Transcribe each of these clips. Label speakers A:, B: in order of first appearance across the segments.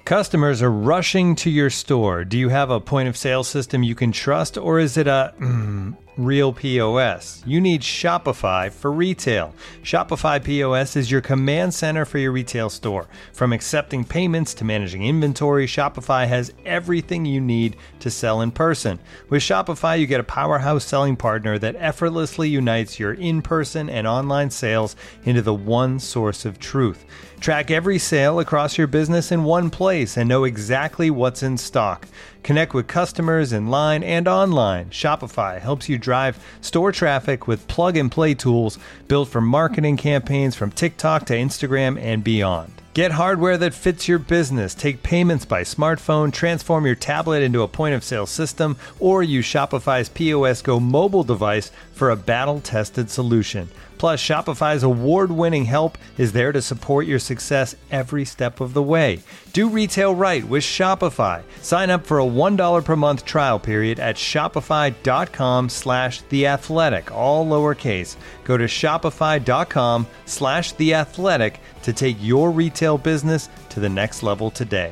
A: Customers are rushing to your store. Do you have a point of sale system you can trust, or is it a real POS? You need Shopify for retail. Shopify POS is your command center for your retail store. From accepting payments to managing inventory, Shopify has everything you need to sell in person. With Shopify, you get a powerhouse selling partner that effortlessly unites your in-person and online sales into the one source of truth. Track every sale across your business in one place and know exactly what's in stock. Connect with customers in line and online. Shopify helps you drive store traffic with plug-and-play tools built for marketing campaigns from TikTok to Instagram and beyond. Get hardware that fits your business. Take payments by smartphone, transform your tablet into a point-of-sale system, or use Shopify's POS Go mobile device for a battle-tested solution. Plus, Shopify's award-winning help is there to support your success every step of the way. Do retail right with Shopify. Sign up for a $1 per month trial period at shopify.com/theathletic, all lowercase. Go to shopify.com/theathletic to take your retail business to the next level today.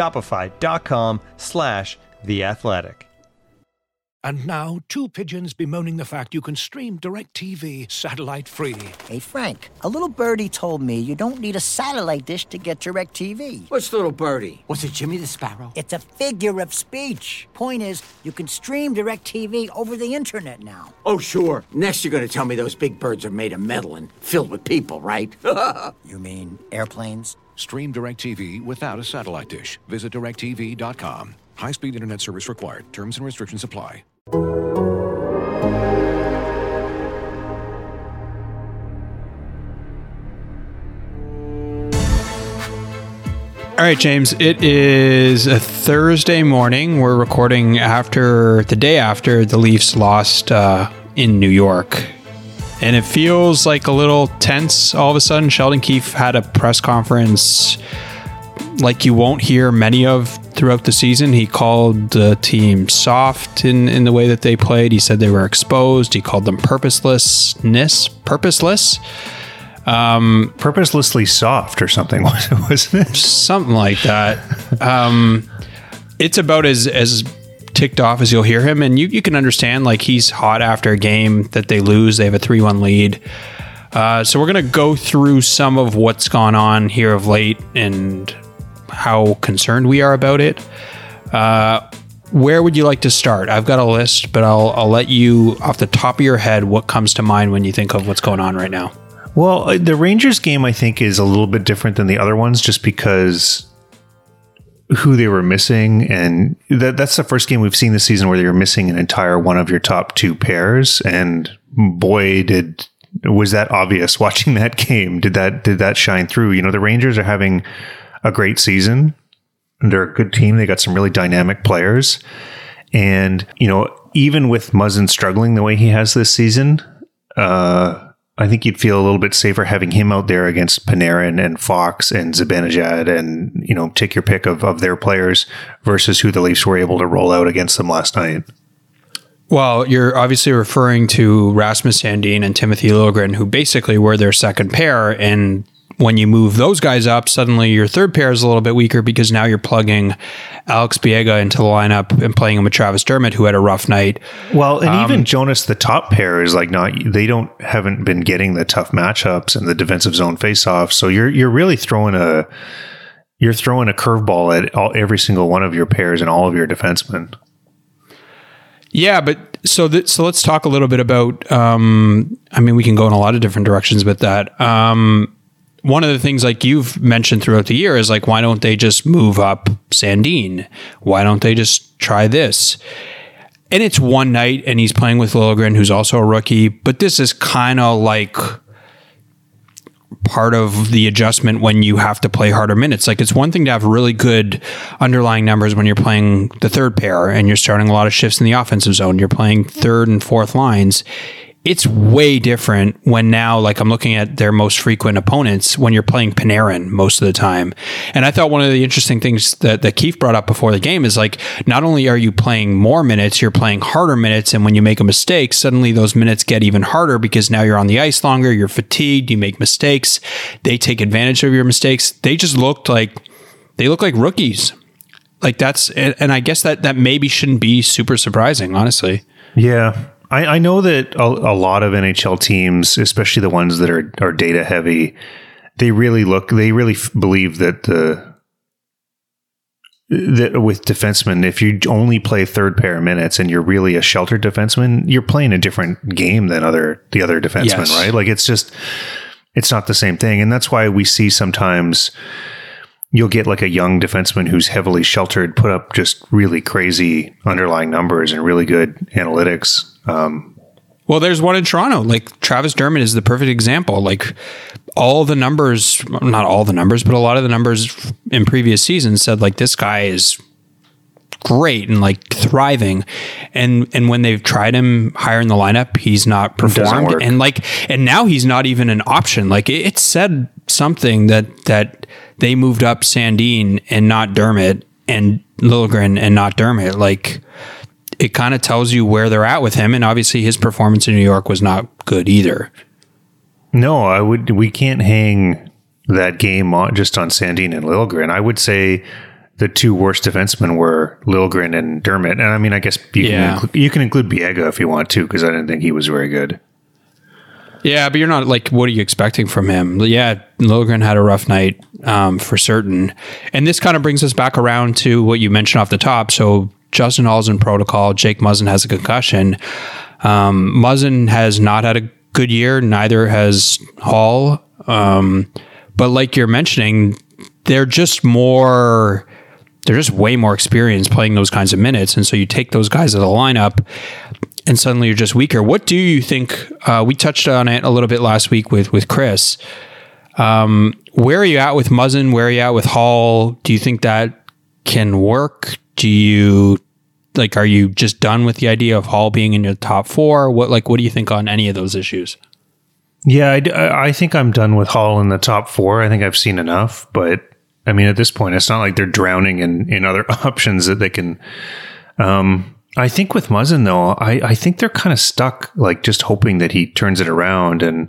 A: Shopify.com/theathletic.
B: And now, two pigeons bemoaning the fact you can stream DirecTV satellite-free.
C: Hey, Frank, a little birdie told me you don't need a satellite dish to get DirecTV.
D: What's little birdie? Was it Jimmy the Sparrow?
C: It's a figure of speech. Point is, you can stream DirecTV over the internet now.
D: Oh, sure. Next you're going to tell me those big birds are made of metal and filled with people, right?
C: You mean airplanes?
B: Stream DirecTV without a satellite dish. Visit DirecTV.com. High-speed internet service required. Terms and restrictions apply.
E: All right, James, it is a Thursday morning. We're recording after the day after the Leafs lost in New York. And it feels like a little tense all of a sudden. Sheldon Keefe had a press conference like you won't hear many of throughout the season. He called the team soft in the way that they played. He said they were exposed. He called them purposeless.
F: Purposelessly soft or something, wasn't it?
E: Something like that. It's about as ticked off as you'll hear him. And you can understand, like, he's hot after a game that they lose. They have a 3-1 lead. So we're going to go through some of what's gone on here of late and how concerned we are about it. Where would you like to start? I've got a list, but I'll let you, off the top of your head, what comes to mind when you think of what's going on right now?
F: Well, the Rangers game, I think, is a little bit different than the other ones just because who they were missing. And that's the first game we've seen this season where they were missing an entire one of your top two pairs. And boy, was that obvious watching that game. Did that shine through? You know, the Rangers are having a great season. They're a good team. They got some really dynamic players. And, you know, even with Muzzin struggling the way he has this season, I think you'd feel a little bit safer having him out there against Panarin and Fox and Zibanejad and, you know, take your pick of their players versus who the Leafs were able to roll out against them last night.
E: Well, you're obviously referring to Rasmus Sandin and Timothy Liljegren, who basically were their second pair. And when you move those guys up, suddenly your third pair is a little bit weaker because now you're plugging Alex Biega into the lineup and playing him with Travis Dermott, who had a rough night.
F: Well, and even Jonas, the top pair, is like haven't been getting the tough matchups and the defensive zone faceoffs. So you're really throwing a curveball at every single one of your pairs and all of your defensemen. Yeah,
E: but so let's talk a little bit about. I mean, we can go in a lot of different directions with that. One of the things, like you've mentioned throughout the year, is like, why don't they just move up Sandin? Why don't they just try this? And it's one night, and he's playing with Liljegren, who's also a rookie. But this is kind of like part of the adjustment when you have to play harder minutes. Like, it's one thing to have really good underlying numbers when you're playing the third pair and you're starting a lot of shifts in the offensive zone. You're playing third and fourth lines. It's way different when now, like, I'm looking at their most frequent opponents when you're playing Panarin most of the time. And I thought one of the interesting things that Keefe brought up before the game is, like, not only are you playing more minutes, you're playing harder minutes. And when you make a mistake, suddenly those minutes get even harder because now you're on the ice longer, you're fatigued, you make mistakes. They take advantage of your mistakes. They just looked like they look like rookies. Like and I guess that maybe shouldn't be super surprising, honestly.
F: Yeah. I know that a lot of NHL teams, especially the ones that are data heavy, they really believe that that with defensemen, if you only play third pair minutes and you're really a sheltered defenseman, you're playing a different game than the other defensemen, right? Like it's not the same thing. And that's why we see sometimes you'll get like a young defenseman who's heavily sheltered put up just really crazy underlying numbers and really good analytics.
E: Well, there's one in Toronto. Like Travis Dermott is the perfect example. Like all the numbers, not all the numbers, but a lot of the numbers in previous seasons said like this guy is great and like thriving. And when they've tried him higher in the lineup, he's not performed. And now he's not even an option. Like it said something that they moved up Sandin and not Dermott, and Liljegren and not Dermott. Like it kind of tells you where they're at with him. And obviously his performance in New York was not good either.
F: No, we can't hang that game just on Sandin and Liljegren. I would say the two worst defensemen were Liljegren and Dermott. And I mean, I guess you can include Biega if you want to, because I didn't think he was very good.
E: Yeah, but you're not like, what are you expecting from him? Yeah, Liljegren had a rough night for certain. And this kind of brings us back around to what you mentioned off the top. So Justin Hall's in protocol. Jake Muzzin has a concussion. Muzzin has not had a good year. Neither has Hall. But like you're mentioning, they're just way more experienced playing those kinds of minutes. And so you take those guys out of the lineup and suddenly you're just weaker. What do you think? We touched on it a little bit last week with Chris. Where are you at with Muzzin? Where are you at with Hall? Do you think that can work? Are you just done with the idea of Hall being in your top four? What do you think on any of those issues?
F: Yeah, I think I'm done with Hall in the top four. I think I've seen enough, but I mean, at this point, it's not like they're drowning in other options that they can. I think with Muzzin, though, I think they're kind of stuck, like just hoping that he turns it around. And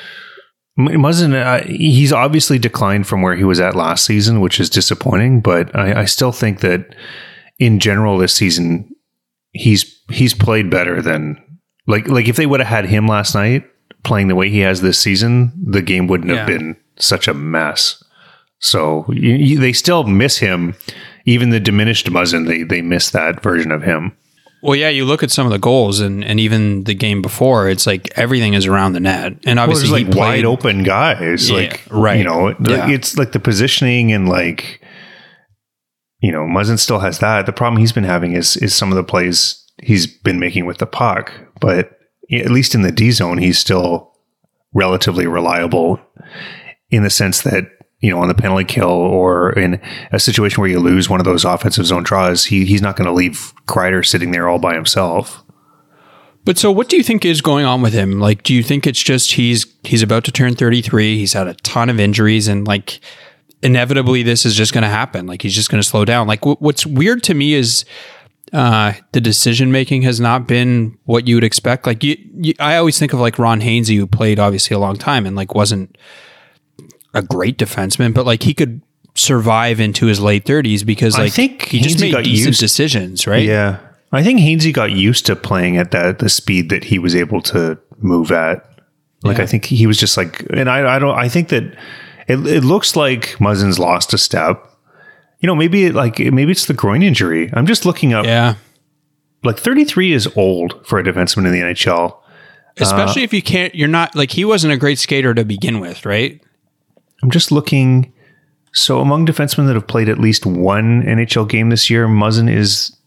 F: Muzzin, he's obviously declined from where he was at last season, which is disappointing. But I still think that in general this season, he's played better than like if they would have had him last night playing the way he has this season, the game wouldn't have been such a mess. So they still miss him. Even the diminished Muzzin, they miss that version of him.
E: Well, yeah, you look at some of the goals and even the game before, it's like everything is around the net. And obviously
F: he played wide open guys.
E: Yeah,
F: like,
E: right.
F: You know, it's like the positioning and like, you know, Muzzin still has that. The problem he's been having is some of the plays he's been making with the puck. But at least in the D zone, he's still relatively reliable in the sense that, you know, on the penalty kill or in a situation where you lose one of those offensive zone draws, he's not going to leave Kreider sitting there all by himself.
E: But so what do you think is going on with him? Like, do you think it's just he's about to turn 33, he's had a ton of injuries, and like inevitably this is just going to happen? Like he's just going to slow down. Like what's weird to me is the decision making has not been what you would expect. Like I always think of like Ron Hainsey, who played obviously a long time and like wasn't a great defenseman, but like he could survive into his late 30s because like
F: I think
E: he just made decent decisions, right?
F: Yeah. I think Hainsey got used to playing at the speed that he was able to move at. Like, I think he was just like, and I think that it looks like Muzzin's lost a step. You know, maybe it's the groin injury. I'm just looking up.
E: Yeah.
F: Like 33 is old for a defenseman in the NHL.
E: Especially if you're not like, he wasn't a great skater to begin with, right?
F: I'm just looking. So among defensemen that have played at least one NHL game this year, Muzzin is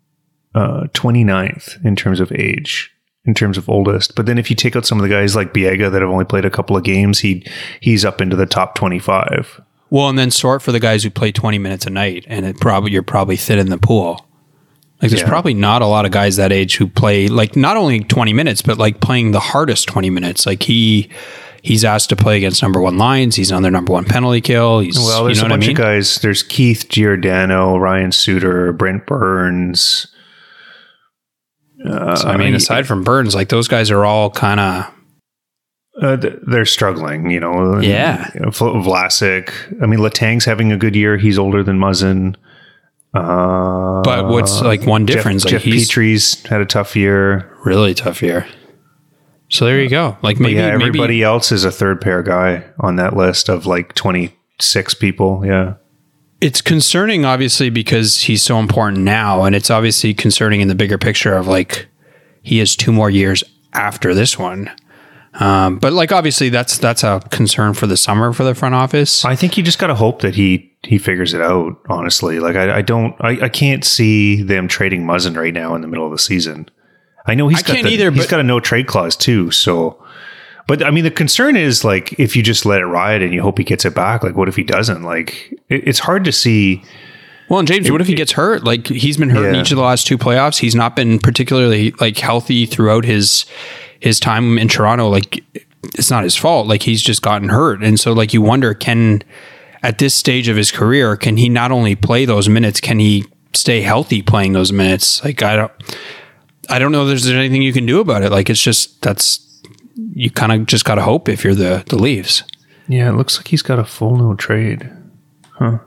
F: 29th in terms of age, in terms of oldest. But then if you take out some of the guys like Biega that have only played a couple of games, he's up into the top 25.
E: Well, and then sort for the guys who play 20 minutes a night, and you're probably thin in the pool. Like there's probably not a lot of guys that age who play like not only 20 minutes, but like playing the hardest 20 minutes. Like he's asked to play against number one lines. He's on their number one penalty kill.
F: There's a bunch of guys. There's Keith Giordano, Ryan Suter, Brent Burns.
E: So, I mean, aside from Burns, like those guys are all kind of.
F: They're struggling,
E: Yeah.
F: Vlasic. I mean, Letang's having a good year. He's older than Muzzin.
E: But what's like one difference?
F: Jeff Petry's had a tough year.
E: Really tough year. So there you go. Like maybe
F: everybody else is a third pair guy on that list of like 26 people. Yeah.
E: It's concerning, obviously, because he's so important now. And it's obviously concerning in the bigger picture of like, he has 2 more years after this one. But like, obviously that's a concern for the summer for the front office.
F: I think you just got to hope that he figures it out, honestly. Like I can't see them trading Muzzin right now in the middle of the season. I know he's got a no trade clause too. So, but I mean, the concern is like, if you just let it ride and you hope he gets it back, like what if he doesn't? Like it's hard to see.
E: Well, and James, what if he gets hurt? Like he's been hurt in each of the last 2 playoffs. He's not been particularly like healthy throughout his time in Toronto. Like it's not his fault. Like he's just gotten hurt. And so like you wonder, at this stage of his career, can he not only play those minutes, can he stay healthy playing those minutes? Like I don't know if there's anything you can do about it. Like it's just, you kind of just got to hope if you're the Leafs.
F: Yeah, it looks like he's got a full no trade. Huh.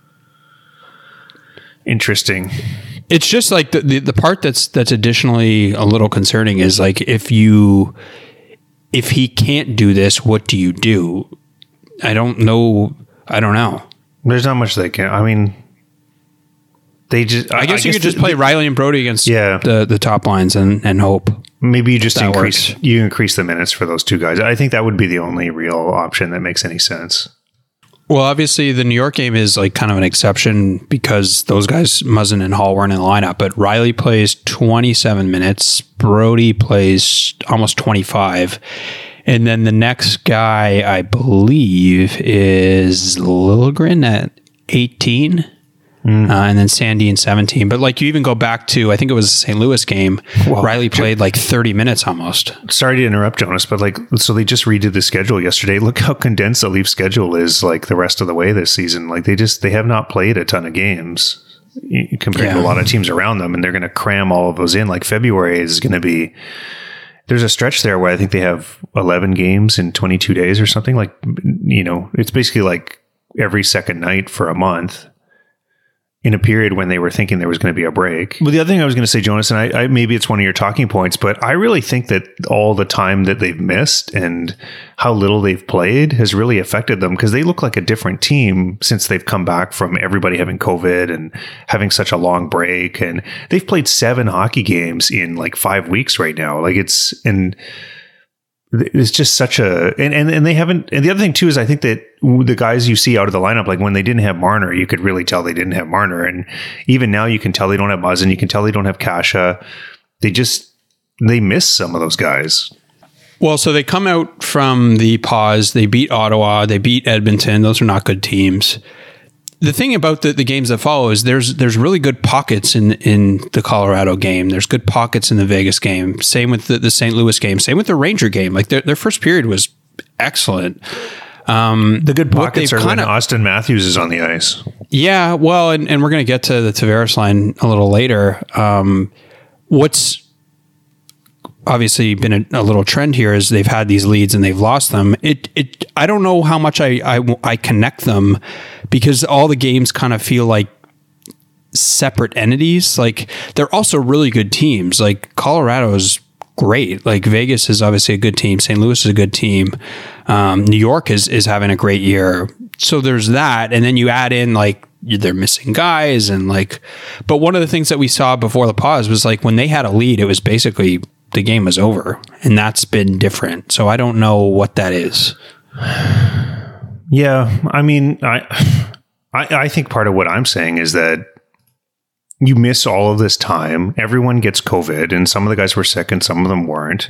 F: Interesting.
E: It's just like the part that's additionally a little concerning is like if he can't do this, what do you do? I don't know.
F: There's not much they can. I mean, I
E: guess you could just play Riley and Brody against the top lines and hope.
F: Maybe you just increase the minutes for those 2 guys. I think that would be the only real option that makes any sense.
E: Well, obviously the New York game is like kind of an exception because those guys, Muzzin and Hall, weren't in the lineup, but Riley plays 27 minutes. Brody plays almost 25. And then the next guy, I believe, is Liljegren at 18. And then Sandin 17. But like you even go back to, I think it was the St. Louis game, Riley played like 30 minutes almost.
F: Sorry to interrupt, Jonas, but like, so they just redid the schedule yesterday. Look how condensed the Leafs schedule is like the rest of the way this season. Like they have not played a ton of games compared to a lot of teams around them, and they're going to cram all of those in. Like February is going to be, there's a stretch there where I think they have 11 games in 22 days or something. Like, it's basically like every second night for a month, in a period when they were thinking there was going to be a break. Well, the other thing I was going to say, Jonas, and I maybe it's one of your talking points, but I really think that all the time that they've missed and how little they've played has really affected them, because they look like a different team since they've come back from everybody having COVID and having such a long break. And they've played 7 hockey games in like 5 weeks right now. Like it's just such a, and they haven't, and the other thing too is I think that the guys you see out of the lineup, like when they didn't have Marner, you could really tell they didn't have Marner. And even now you can tell they don't have Muzzin, you can tell they don't have Kasha. They miss some of those guys.
E: Well, so they come out from the pause, they beat Ottawa, they beat Edmonton. Those are not good teams. The thing about the games that follow is there's really good pockets in the Colorado game. There's good pockets in the Vegas game. Same with the St. Louis game. Same with the Ranger game. Like their first period was excellent.
F: The good pockets are when Austin Matthews is on the ice.
E: Yeah, well, and we're going to get to the Tavares line a little later. What's obviously been a little trend here is they've had these leads and they've lost them. I don't know how much I connect them, because all the games kind of feel like separate entities. Like they're also really good teams. Like Colorado's great. Like Vegas is obviously a good team. St. Louis is a good team. New York is having a great year. So there's that. And then you add in like they're missing guys and like, but one of the things that we saw before the pause was like when they had a lead, it was basically the game was over, and that's been different. So I don't know what that is.
F: Yeah. I mean, I think part of what I'm saying is that you miss all of this time. Everyone gets COVID, and some of the guys were sick and some of them weren't.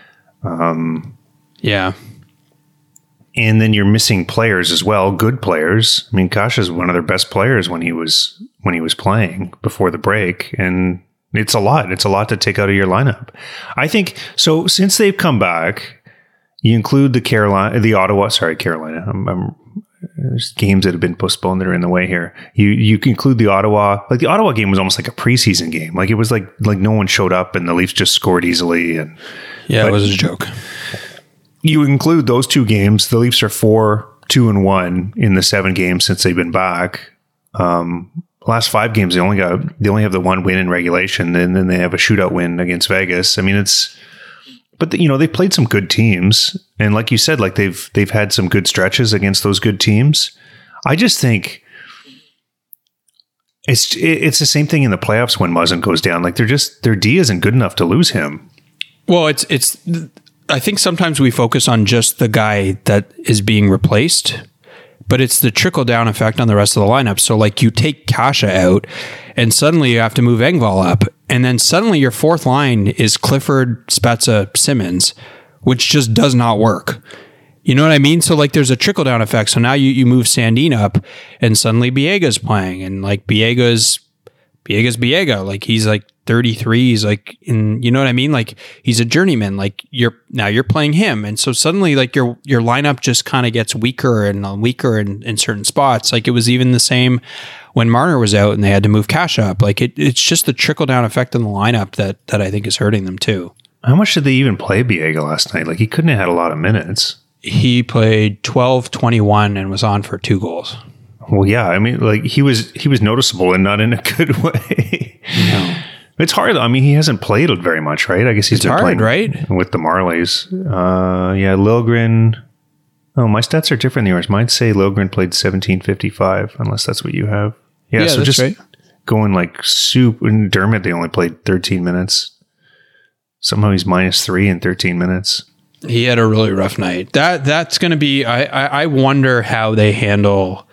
E: Yeah.
F: And then you're missing players as well, good players. I mean, Kasha's one of their best players when he was playing before the break, and it's a lot. It's a lot to take out of your lineup. I think so. Since they've come back, you include the Ottawa. Sorry, Carolina. There's games that have been postponed that are in the way here. You can include the Ottawa. Like the Ottawa game was almost like a preseason game. Like it was like no one showed up and the Leafs just scored easily. And
E: yeah, it was a joke.
F: you include those two games, the Leafs are 4-2-1 in the 7 games since they've been back. Last 5 games, they only have the 1 win in regulation, and then they have a shootout win against Vegas. I mean, they've played some good teams, and like you said, like they've had some good stretches against those good teams. I just think it's the same thing in the playoffs when Muzzin goes down. Like their D isn't good enough to lose him.
E: Well, I think sometimes we focus on just the guy that is being replaced, but it's the trickle down effect on the rest of the lineup. So like you take Kasha out and suddenly you have to move Engvall up. And then suddenly your fourth line is Clifford, Spezza, Simmons, which just does not work. You know what I mean? So like there's a trickle down effect. So now you move Sandin up and suddenly Biega's playing, and like Biega's Biega. Like he's like 33. He's like you know what I mean? Like he's a journeyman. Like you're playing him. And so suddenly like your lineup just kind of gets weaker and weaker in certain spots. Like it was even the same when Marner was out and they had to move Kasha up. Like it's just the trickle down effect in the lineup that I think is hurting them too.
F: How much did they even play Biega last night? Like he couldn't have had a lot of minutes.
E: He played 12, 21 and was on for 2 goals.
F: Well, yeah. I mean, like he was noticeable and not in a good way.
E: No.
F: It's hard. I mean, he hasn't played very much, right? I guess he's been playing
E: right?
F: With the Marlies. Yeah, Liljegren. Oh, my stats are different than yours. Mine say Liljegren played 17:55, unless that's what you have. Yeah, so
E: that's
F: just
E: right.
F: Going like soup. In Dermott, they only played 13 minutes. Somehow he's -3 in 13 minutes.
E: He had a really rough night. That's going to be. I wonder how they handle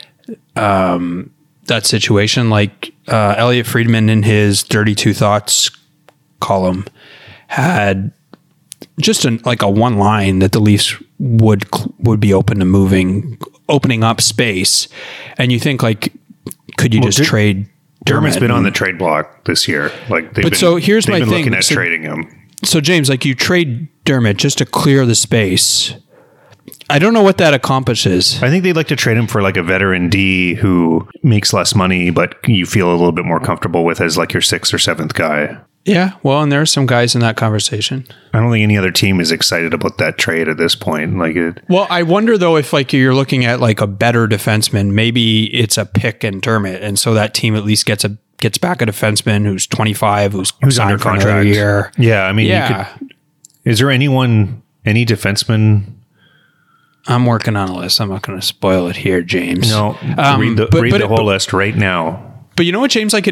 E: that situation. Like Elliot Friedman in his 32 Thoughts column had just a one line that the Leafs would be open to opening up space, and you think like, could you just trade?
F: Dermott's been on the trade block this year. Like,
E: here's my thing.
F: Looking at trading him.
E: So James, like you trade Dermott just to clear the space. I don't know what that accomplishes.
F: I think they'd like to trade him for like a veteran D who makes less money, but you feel a little bit more comfortable with as like your 6th or 7th guy.
E: Yeah, well, and there are some guys in that conversation.
F: I don't think any other team is excited about that trade at this point.
E: Well, I wonder though if like you're looking at like a better defenseman, maybe it's a pick and Dermott, and so that team at least gets back a defenseman who's 25, who's
F: under contract
E: for another year.
F: Yeah, I mean, is there any defenseman?
E: I'm working on a list. I'm not going to spoil it here, James.
F: No, read the whole list right now. But
E: you know what, James? Like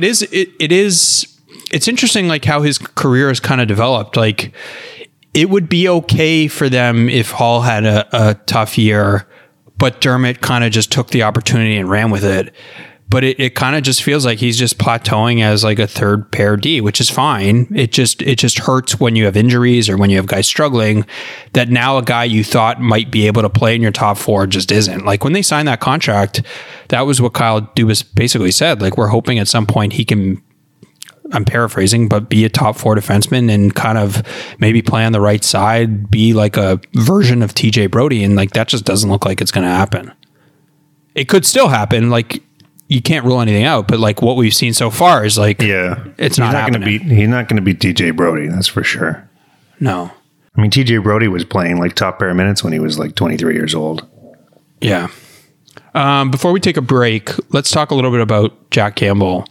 E: it's interesting, like how his career has kind of developed. Like it would be okay for them if Hall had a tough year, but Dermott kind of just took the opportunity and ran with it. But it kind of just feels like he's just plateauing as like a third pair D, which is fine. It just hurts when you have injuries or when you have guys struggling, that now a guy you thought might be able to play in your top 4 just isn't. Like when they signed that contract, that was what Kyle Dubas basically said. Like we're hoping at some point he can, I'm paraphrasing, but be a top 4 defenseman and kind of maybe play on the right side, be like a version of TJ Brody. And like that just doesn't look like it's going to happen. It could still happen. Like, you can't rule anything out, but like what we've seen so far is like, it's not happening.
F: He's not going to beat TJ Brody. That's for sure.
E: No.
F: I mean, TJ Brody was playing like top pair minutes when he was like 23 years old.
E: Yeah. Before we take a break, let's talk a little bit about Jack Campbell.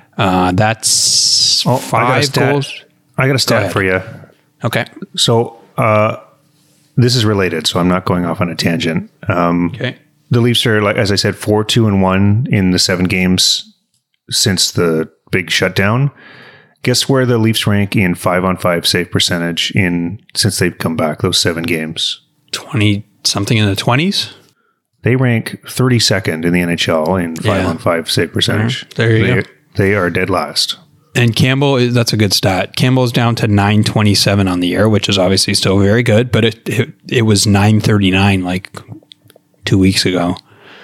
E: That's 5 goals.
F: I got a stat for you.
E: Okay.
F: So this is related, so I'm not going off on a tangent.
E: Okay.
F: The Leafs are, like as I said, 4-2-1 in the 7 games since the big shutdown. Guess where the Leafs rank in 5-on-5 save percentage since they've come back, those 7 games?
E: 20 something in the 20s?
F: They rank 32nd in the NHL in 5-on-5 save percentage.
E: There you go.
F: They are dead last.
E: And Campbell, that's a good stat. Campbell's down to 927 on the year, which is obviously still very good, but it was 939 like 2 weeks ago.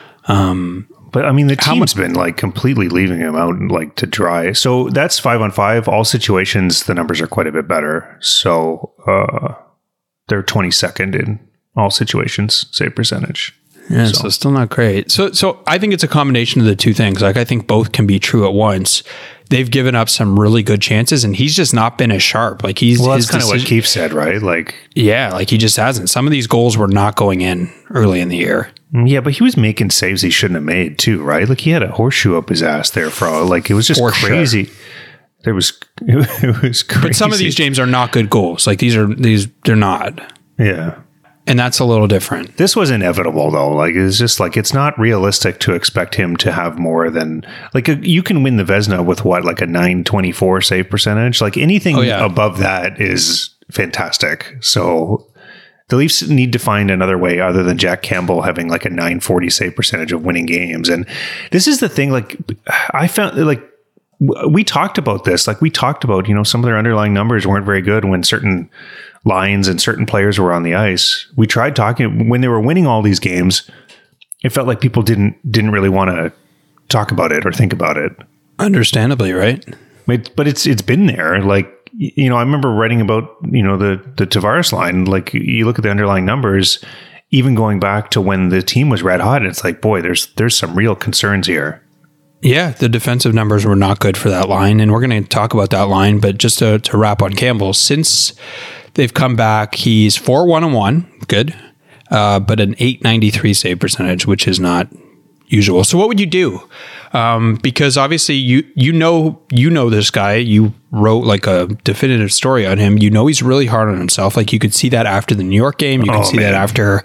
F: But I mean, the team's been like completely leaving him out like to dry. So that's 5-on-5. All situations, the numbers are quite a bit better. So they're 22nd in all situations, save percentage.
E: Yeah, so still not great. So I think it's a combination of the two things. Like I think both can be true at once. they've given up some really good chances, and he's just not been as sharp. Like
F: that's kind of what Keefe said, right? Like,
E: yeah, like he just hasn't. Some of these goals were not going in early in the year.
F: Yeah, but he was making saves he shouldn't have made too, right? Like he had a horseshoe up his ass there for like it was just crazy. Sure. It was crazy.
E: But some of these, James, are not good goals. Like they're not.
F: Yeah.
E: And that's a little different.
F: This was inevitable though. Like it's just like it's not realistic to expect him to have more than like you can win the Vezina with what, like a 924 save percentage. Like anything above that is fantastic. So the Leafs need to find another way other than Jack Campbell having like a 940 save percentage of winning games. And this is the thing. Like I found like we talked about this. Like we talked about, you know, some of their underlying numbers weren't very good when certain lines and certain players were on the ice. We tried talking when they were winning all these games. It felt like people didn't really want to talk about it or think about it.
E: Understandably, right?
F: But it's been there. Like, you know, I remember writing about, you know, the Tavares line. Like you look at the underlying numbers, even going back to when the team was red hot. It's like, boy, there's some real concerns here.
E: Yeah, the defensive numbers were not good for that line, and we're going to talk about that line. But just to wrap on Campbell, since they've come back, he's 4-1-1, good, but an 893 save percentage, which is not usual. So what would you do? Because obviously you know this guy. You wrote like a definitive story on him. You know he's really hard on himself. Like you could see that after the New York game. You could see that after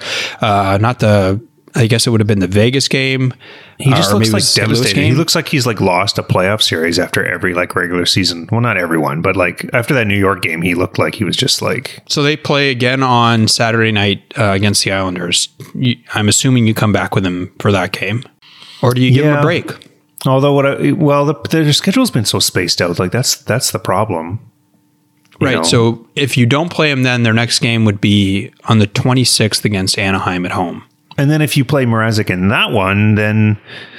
E: I guess it would have been the Vegas game.
F: He just looks like devastated. He looks like he's like lost a playoff series after every like regular season. Well, not everyone, but like after that New York game, he looked like he was just like.
E: So they play again on Saturday night against the Islanders. I'm assuming you come back with him for that game, or do you give him a break?
F: Although their schedule's been so spaced out. Like that's the problem.
E: Right. Know? So if you don't play him, then their next game would be on the 26th against Anaheim at home.
F: And then if you play Mrazek in that one, then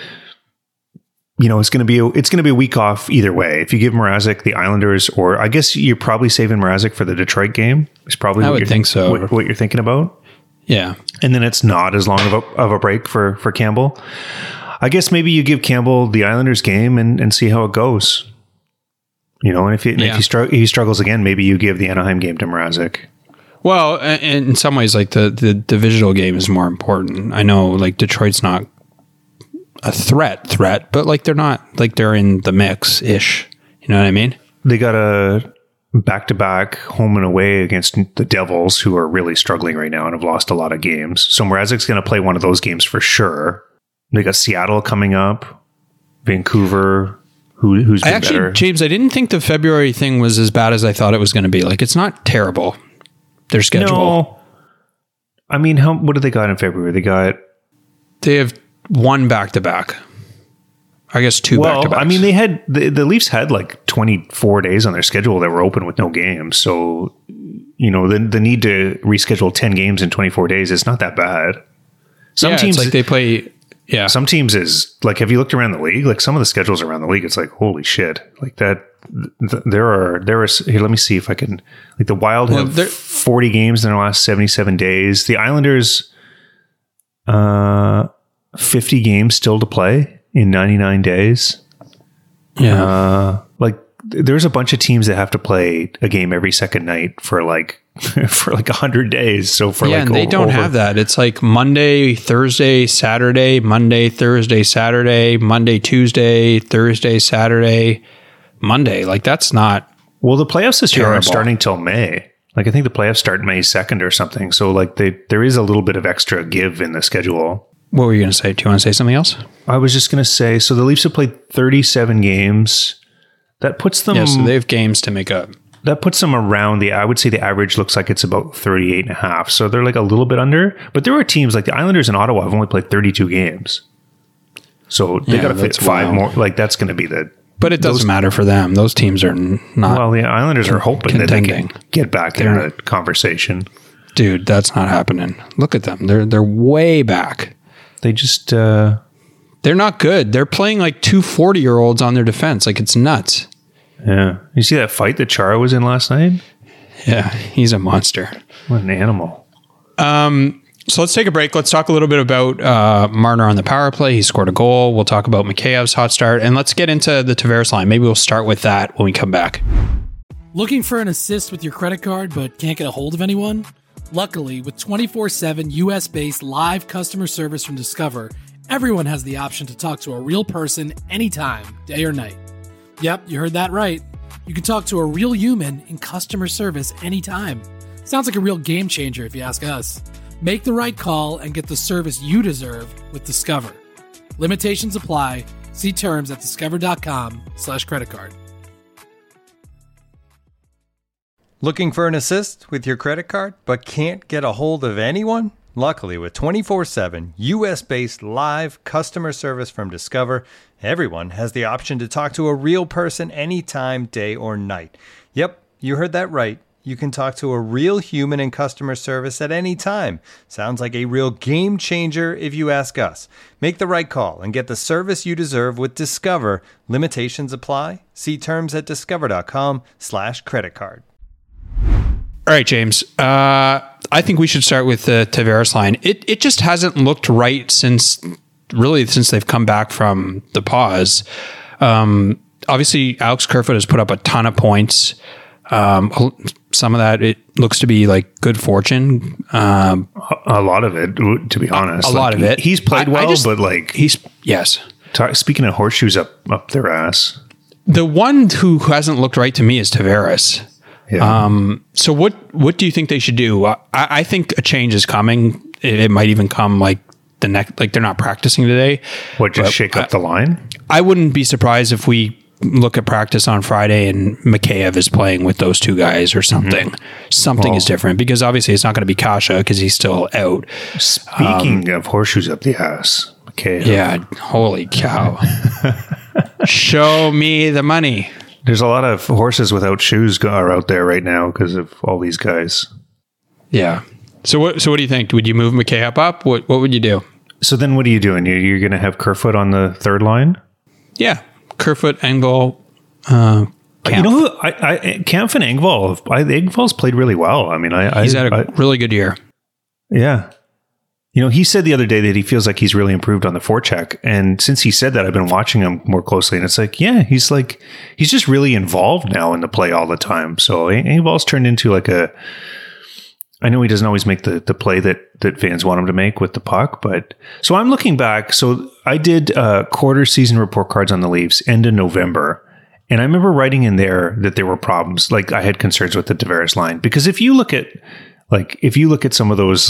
F: you know it's going to be a week off either way. If you give Mrazek the Islanders, or I guess you're probably saving Mrazek for the Detroit game. Is probably
E: I would think so.
F: What you're thinking about.
E: Yeah.
F: And then it's not as long of a break for Campbell. I guess maybe you give Campbell the Islanders game and see how it goes. You know, and if he struggles again, maybe you give the Anaheim game to Mrazek.
E: Well, in some ways, like the divisional game is more important. I know, like Detroit's not a threat, but like they're not like they're in the mix ish. You know what I mean?
F: They got a back-to-back home and away against the Devils, who are really struggling right now and have lost a lot of games. So Mrazek's going to play one of those games for sure. They got Seattle coming up, Vancouver. Who's been better?
E: James, I didn't think the February thing was as bad as I thought it was going to be. Like it's not terrible. Their schedule. No.
F: I mean, what did they got in February? They have
E: one back-to-back. I guess two back-to-backs.
F: I mean, they had the Leafs had like 24 days on their schedule that were open with no games. So, you know, the need to reschedule 10 games in 24 days is not that bad. Some teams
E: it's like they play. Yeah.
F: Some teams is like, have you looked around the league? Like some of the schedules around the league, it's like, holy shit. Like that, there are here, let me see if I can, like the Wild have 40 games in their last 77 days. The Islanders, 50 games still to play in 99 days.
E: Yeah.
F: Like there's a bunch of teams that have to play a game every second night for like 100 days. So
E: and they don't have that. It's like Monday, Thursday, Saturday, Monday, Thursday, Saturday, Monday, Tuesday, Thursday, Saturday, Monday. Like that's not.
F: Well, the playoffs this year aren't starting till May. Like I think the playoffs start May 2nd or something. So like there is a little bit of extra give in the schedule.
E: What were you going to say? Do you want to say something else?
F: I was just going to say, so the Leafs have played 37 games. That puts them.
E: Yeah, so they have games to make up.
F: That puts them around I would say the average looks like it's about 38.5. So they're like a little bit under. But there are teams like the Islanders and Ottawa have only played 32 games. So they got to fit 5 more. Like that's going to be the.
E: But it doesn't matter for them. Those teams are not.
F: Well, the Islanders are hoping that they can get back in the conversation.
E: Dude, that's not happening. Look at them. They're way back.
F: They just.
E: They're not good. They're playing like 2 40-year-olds on their defense. Like it's nuts.
F: Yeah. You see that fight that Chara was in last night?
E: Yeah, he's a monster.
F: What an animal.
E: So let's take a break. Let's talk a little bit about Marner on the power play. He scored a goal. We'll talk about Mikheyev's hot start. And let's get into the Tavares line. Maybe we'll start with that when we come back.
G: Looking for an assist with your credit card but can't get a hold of anyone? Luckily, with 24/7 US-based live customer service from Discover, everyone has the option to talk to a real person anytime, day or night. Yep, you heard that right. You can talk to a real human in customer service anytime. Sounds like a real game changer if you ask us. Make the right call and get the service you deserve with Discover. Limitations apply. See terms at discover.com/creditcard.
A: Looking for an assist with your credit card but can't get a hold of anyone? Luckily, with 24/7 US-based live customer service from Discover, everyone has the option to talk to a real person anytime, day or night. Yep, you heard that right. You can talk to a real human in customer service at any time. Sounds like a real game changer if you ask us. Make the right call and get the service you deserve with Discover. Limitations apply. See terms at discover.com/creditcard.
E: All right, James. I think we should start with the Tavares line. It just hasn't looked right since they've come back from the pause. Obviously, Alex Kerfoot has put up a ton of points. Some of that, it looks to be like good fortune. A
F: lot of it, to be honest.
E: A lot of it.
F: He's played well, but like...
E: Yes.
F: Speaking of horseshoes up their ass.
E: The one who hasn't looked right to me is Tavares. Yeah. So what do you think they should do? I think a change is coming. It might even come like the next, like they're not practicing today.
F: Just shake up the line? I
E: wouldn't be surprised if we look at practice on Friday and Mikheyev is playing with those two guys or something. Something is different because obviously it's not going to be Kasha because he's still out.
F: Speaking of horseshoes up the ass, Mikheyev.
E: Yeah, holy cow. Show me the money.
F: There's a lot of horses without shoes are out there right now because of all these guys.
E: Yeah. So what do you think? Would you move Mikheyev up? What would you do?
F: So then what are you doing? You're going to have Kerfoot on the third line?
E: Yeah. Kerfoot, Engvall,
F: Kampf. You know who? Kampf and Engvall. Engvall's played really well. I mean,
E: he's had a really good year.
F: Yeah. You know, he said the other day that he feels like he's really improved on the forecheck. And since he said that, I've been watching him more closely. And it's like, yeah, he's just really involved now in the play all the time. So Engvall's turned into like I know he doesn't always make the play that fans want him to make with the puck. But so I'm looking back. So I did quarter season report cards on the Leafs end of November. And I remember writing in there that there were problems. Like I had concerns with the Tavares line. Because if you look at some of those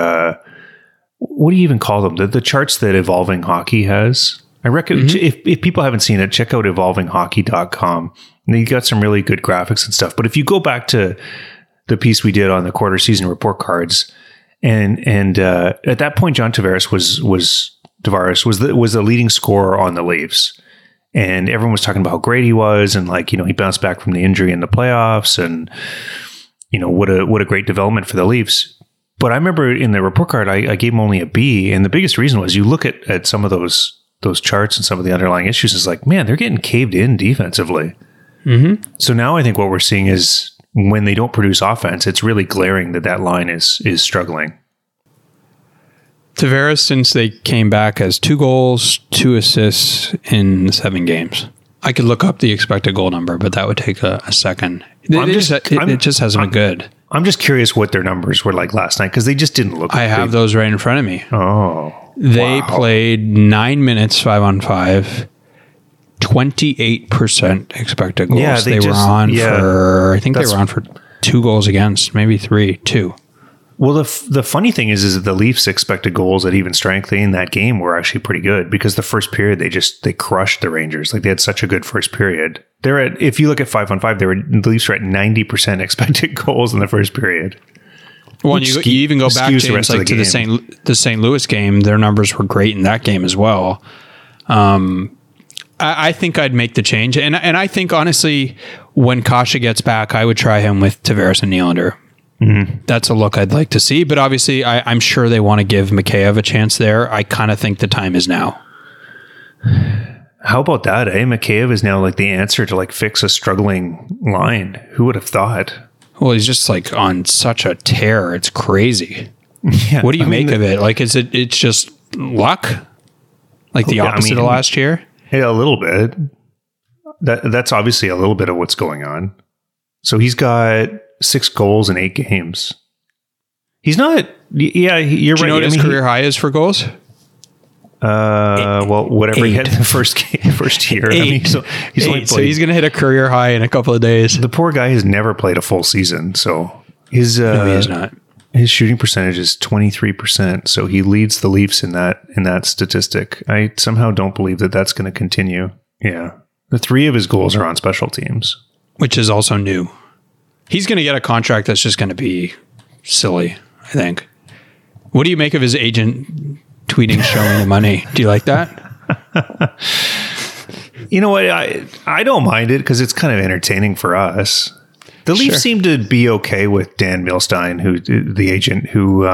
F: what do you even call them? The charts that Evolving Hockey has. I reckon if people haven't seen it, check out evolvinghockey.com. And you got some really good graphics and stuff. But if you go back to the piece we did on the quarter season report cards, and at that point, John Tavares was the leading scorer on the Leafs, and everyone was talking about how great he was, and he bounced back from the injury in the playoffs, and what a great development for the Leafs. But I remember in the report card, I gave him only a B. And the biggest reason was you look at some of those charts and some of the underlying issues is like, man, they're getting caved in defensively. Mm-hmm. So now I think what we're seeing is when they don't produce offense, it's really glaring that line is struggling.
E: Tavares, since they came back, has 2 goals, 2 assists in 7 games. I could look up the expected goal number, but that would take a second. It just hasn't been good.
F: I'm just curious what their numbers were like last night because they just didn't look.
E: I have those right in front of me.
F: Oh,
E: they played 9 minutes 5-on-5, 28% expected goals. Yeah, they were on for. I think they were on for 2 goals against, maybe 2.
F: Well, the funny thing is that the Leafs' expected goals at even strength in that game were actually pretty good because the first period they crushed the Rangers. Like they had such a good first period. If you look at 5-on-5, the Leafs were at 90% expected goals in the first period.
E: Well, you even go back, James, to the St. Louis game. Their numbers were great in that game as well. I think I'd make the change, and I think honestly, when Kasha gets back, I would try him with Tavares and Nylander. Mm-hmm. That's a look I'd like to see, but obviously I'm sure they want to give Mikheyev a chance there. I kind of think the time is now.
F: How about that, eh? Mikheyev is now like the answer to fix a struggling line. Who would have thought?
E: Well, he's just on such a tear. It's crazy. What do you make of it? Like, it's just luck? Like the opposite of last year?
F: Yeah, a little bit. That's obviously a little bit of what's going on. So he's got 6 goals in 8 games. He's not. Yeah, you're right.
E: Do you know what his career high is for goals?
F: Well, whatever 8. He had in the first year.
E: 8.
F: I mean, he's only played,
E: so he's going to hit a career high in a couple of days.
F: The poor guy has never played a full season, so his
E: no, he is not.
F: His shooting percentage is 23%, so he leads the Leafs in that statistic. I somehow don't believe that that's going to continue. Yeah, the 3 of his goals are on special teams,
E: which is also new. He's going to get a contract that's just going to be silly, I think. What do you make of his agent tweeting, "Show me the money"? Do you like that?
F: You know what? I don't mind it because it's kind of entertaining for us. The Leafs seem to be okay with Dan Milstein, who the agent who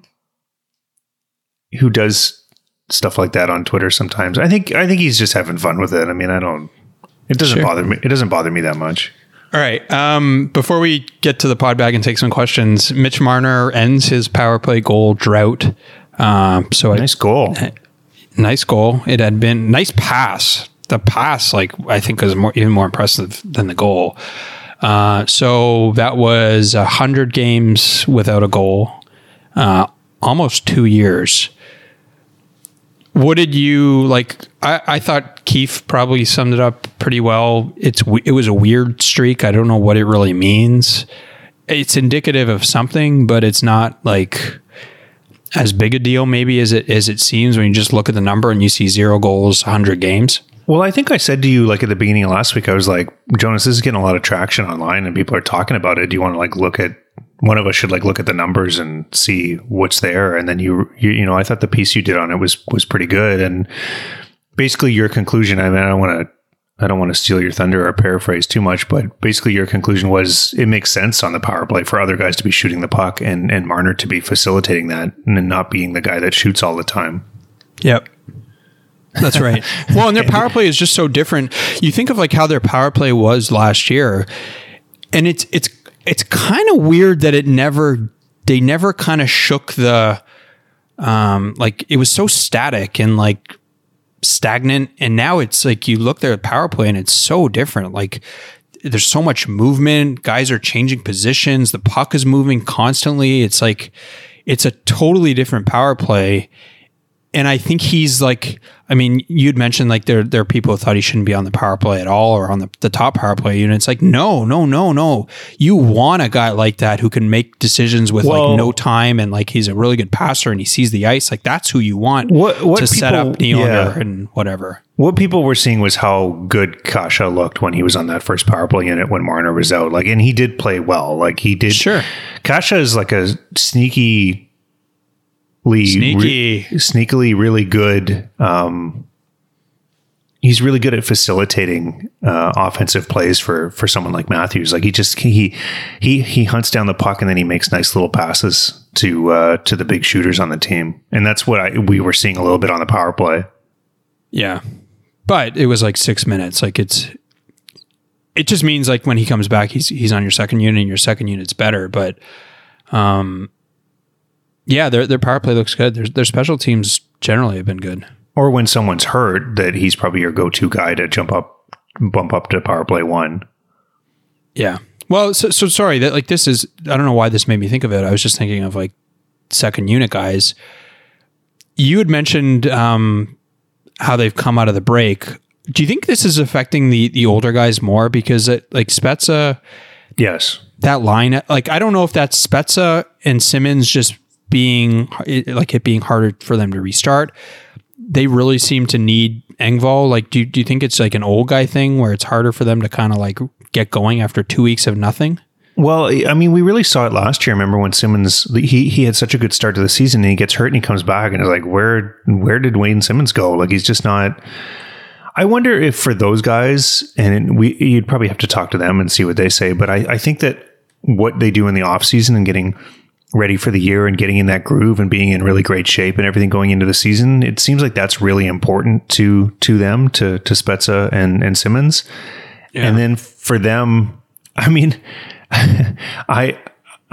F: does stuff like that on Twitter sometimes. I think he's just having fun with it. I mean, it doesn't bother me. It doesn't bother me that much.
E: All right. Before we get to the pod bag and take some questions, Mitch Marner ends his power play goal drought.
F: Nice goal.
E: Nice goal. It had been nice pass. The pass, like, I think was even more impressive than the goal. So that was 100 games without a goal, almost 2 years. What did you like? I thought Keefe probably summed it up pretty well. It was a weird streak. I don't know what it really means. It's indicative of something, but it's not like as big a deal maybe as it seems when you just look at the number and you see 0 goals, 100 games.
F: Well, I think I said to you, like at the beginning of last week, I was like, Jonas, this is getting a lot of traction online and people are talking about it. Do you want to like one of us should like look at the numbers and see what's there? And then you know, I thought the piece you did on it was pretty good. And basically your conclusion, I mean, I don't want to steal your thunder or paraphrase too much, but basically your conclusion was it makes sense on the power play for other guys to be shooting the puck and Marner to be facilitating that and not being the guy that shoots all the time.
E: Yep. That's right. Well, and their power play is just so different. You think of like how their power play was last year, and it's kind of weird that they never kind of shook the like it was so static and like stagnant, and now it's like you look there at power play and it's so different. Like there's so much movement, guys are changing positions, the puck is moving constantly. It's like it's a totally different power play. And I think he's like, I mean, you'd mentioned like there are people who thought he shouldn't be on the power play at all or on the top power play unit. It's like, no. You want a guy like that who can make decisions with like no time and like he's a really good passer and he sees the ice. Like that's who you want to set up Nylander and whatever. What
F: people were seeing was how good Kasha looked when he was on that first power play unit when Marner was out. Like, and he did play well. Like he did.
E: Sure.
F: Kasha is like a sneakily really good. He's really good at facilitating offensive plays for someone like Matthews. Like he hunts down the puck and then he makes nice little passes to the big shooters on the team, and that's what we were seeing a little bit on the power play.
E: Yeah, but it was like 6 minutes. Like it just means like when he comes back, he's on your second unit and your second unit's better, but. Yeah, their power play looks good. Their special teams generally have been good.
F: Or when someone's hurt, that he's probably your go-to guy to bump up to power play 1.
E: Yeah. Well, so sorry that like this is, I don't know why this made me think of it. I was just thinking of like second unit guys. You had mentioned how they've come out of the break. Do you think this is affecting the older guys more because like Spezza?
F: Yes.
E: That line, like I don't know if that's Spezza and Simmons just being harder for them to restart. They really seem to need Engvall. Like, do you think it's like an old guy thing where it's harder for them to kind of like get going after 2 weeks of nothing?
F: Well, I mean, we really saw it last year. Remember when Simmons, he had such a good start to the season and he gets hurt and he comes back and it's like, where did Wayne Simmons go? Like, he's just not. I wonder if for those guys, and you'd probably have to talk to them and see what they say, but I think that what they do in the off season and getting ready for the year and getting in that groove and being in really great shape and everything going into the season, it seems like that's really important to them, to Spezza and Simmons. Yeah. And then for them, I mean, I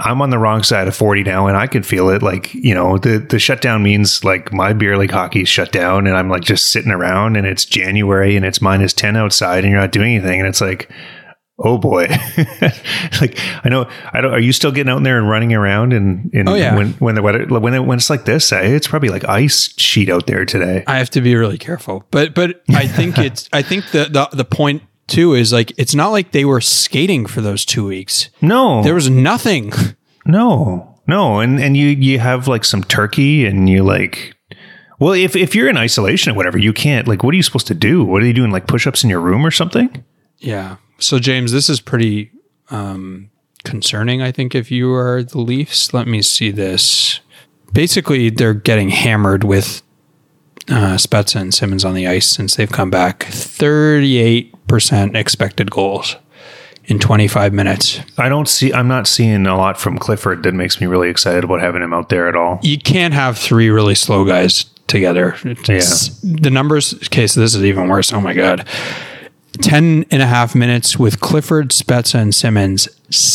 F: I'm on the wrong side of 40 now, and I can feel it. Like, you know, the shutdown means like my beer league hockey is shut down, and I'm like just sitting around, and it's January and it's -10 outside, and you're not doing anything, and it's like, oh boy. Like, I know. Are you still getting out there and running around? And
E: oh, yeah.
F: when the weather when it's like this, it's probably like ice sheet out there today.
E: I have to be really careful, but I think the point too is like, it's not like they were skating for those 2 weeks.
F: No,
E: there was nothing.
F: No. And you have like some turkey, and you like, well, if you're in isolation or whatever, you can't, like, what are you supposed to do? What are you doing? Like push-ups in your room or something?
E: Yeah. So James, this is pretty concerning, I think, if you are the Leafs. Let me see this. Basically, they're getting hammered with Spezza and Simmons on the ice since they've come back. 38% expected goals in 25 minutes.
F: I'm not seeing a lot from Clifford that makes me really excited about having him out there at all.
E: You can't have three really slow guys together. The numbers, okay, so this is even worse. Oh my God. 10.5 minutes with Clifford, Spezza, and Simmons,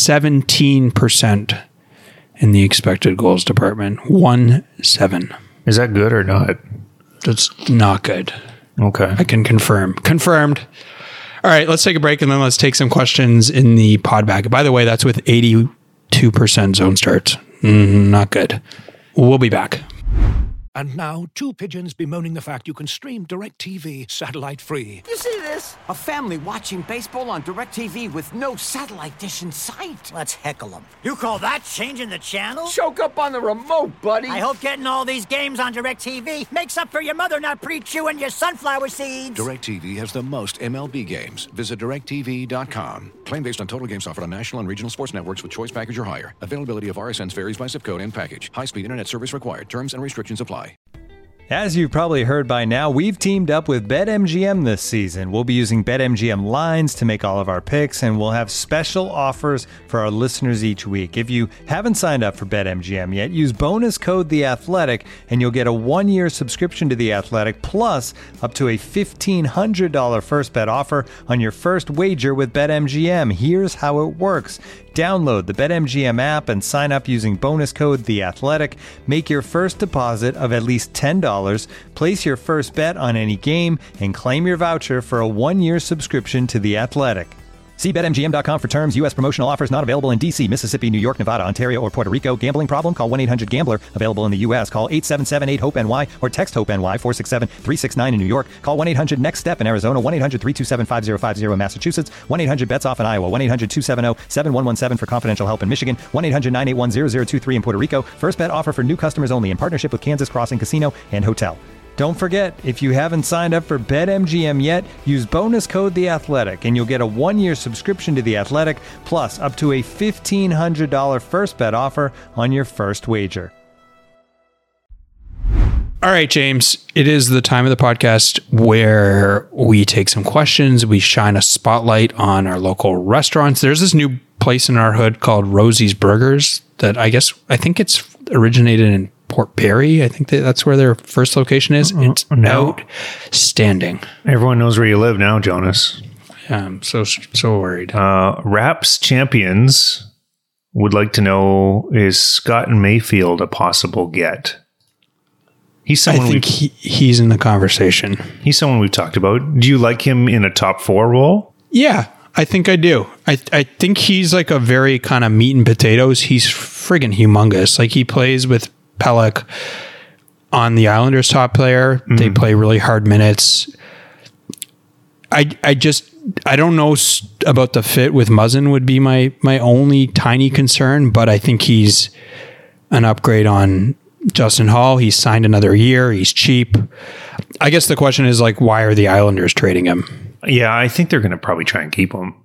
E: 17% in the expected goals department. 1-7.
F: Is that good or not?
E: That's not good.
F: Okay.
E: I can confirm. Confirmed. All right, let's take a break, and then let's take some questions in the pod bag. By the way, that's with 82% zone starts. Not good. We'll be back.
B: And now, two pigeons bemoaning the fact you can stream DirecTV satellite-free.
H: You see this? A family watching baseball on DirecTV with no satellite dish in sight.
C: Let's heckle them. You call that changing the channel?
H: Choke up on the remote, buddy.
C: I hope getting all these games on DirecTV makes up for your mother not pre-chewing your sunflower seeds.
B: DirecTV has the most MLB games. Visit DirecTV.com. Claim based on total games offered on national and regional sports networks with choice package or higher. Availability of RSNs varies by zip code and package. High-speed internet service required. Terms and restrictions apply.
A: As you've probably heard by now, we've teamed up with BetMGM this season. We'll be using BetMGM lines to make all of our picks, and we'll have special offers for our listeners each week. If you haven't signed up for BetMGM yet, use bonus code The Athletic, and you'll get a 1-year subscription to The Athletic, plus up to a $1,500 first bet offer on your first wager with BetMGM. Here's how it works. Download the BetMGM app and sign up using bonus code The Athletic. Make your first deposit of at least $10. Place your first bet on any game and claim your voucher for a 1-year subscription to The Athletic. See BetMGM.com for terms. U.S. promotional offers not available in D.C., Mississippi, New York, Nevada, Ontario, or Puerto Rico. Gambling problem? Call 1-800-GAMBLER. Available in the U.S. Call 877-8-HOPE-NY or text HOPE-NY 467-369 in New York. Call 1-800-NEXT-STEP in Arizona. 1-800-327-5050 in Massachusetts. 1-800-BETS-OFF in Iowa. 1-800-270-7117 for confidential help in Michigan. 1-800-981-0023 in Puerto Rico. First bet offer for new customers only in partnership with Kansas Crossing Casino and Hotel. Don't forget, if you haven't signed up for BetMGM yet, use bonus code The Athletic, and you'll get a 1-year subscription to The Athletic, plus up to a $1,500 first bet offer on your first wager.
E: All right, James, it is the time of the podcast where we take some questions. We shine a spotlight on our local restaurants. There's this new place in our hood called Rosie's Burgers that I think it's originated in Port Perry. I think that's where their first location is. It's outstanding.
F: Everyone knows where you live now, Jonas.
E: Yeah, I'm so worried.
F: Raps Champions would like to know, is Scott Mayfield a possible get? He's someone
E: I think he's in the conversation.
F: He's someone we've talked about. Do you like him in a top 4 role?
E: Yeah, I think I do. I think he's like a very kind of meat and potatoes. He's friggin' humongous. Like, he plays with Pelech on the Islanders' top player. They play really hard minutes. I don't know about the fit with Muzzin would be my only tiny concern, but I think he's an upgrade on Justin Hall. He's signed another year. He's cheap. I guess the question is, like, why are the Islanders trading him?
F: Yeah, I think they're going to probably try and keep him.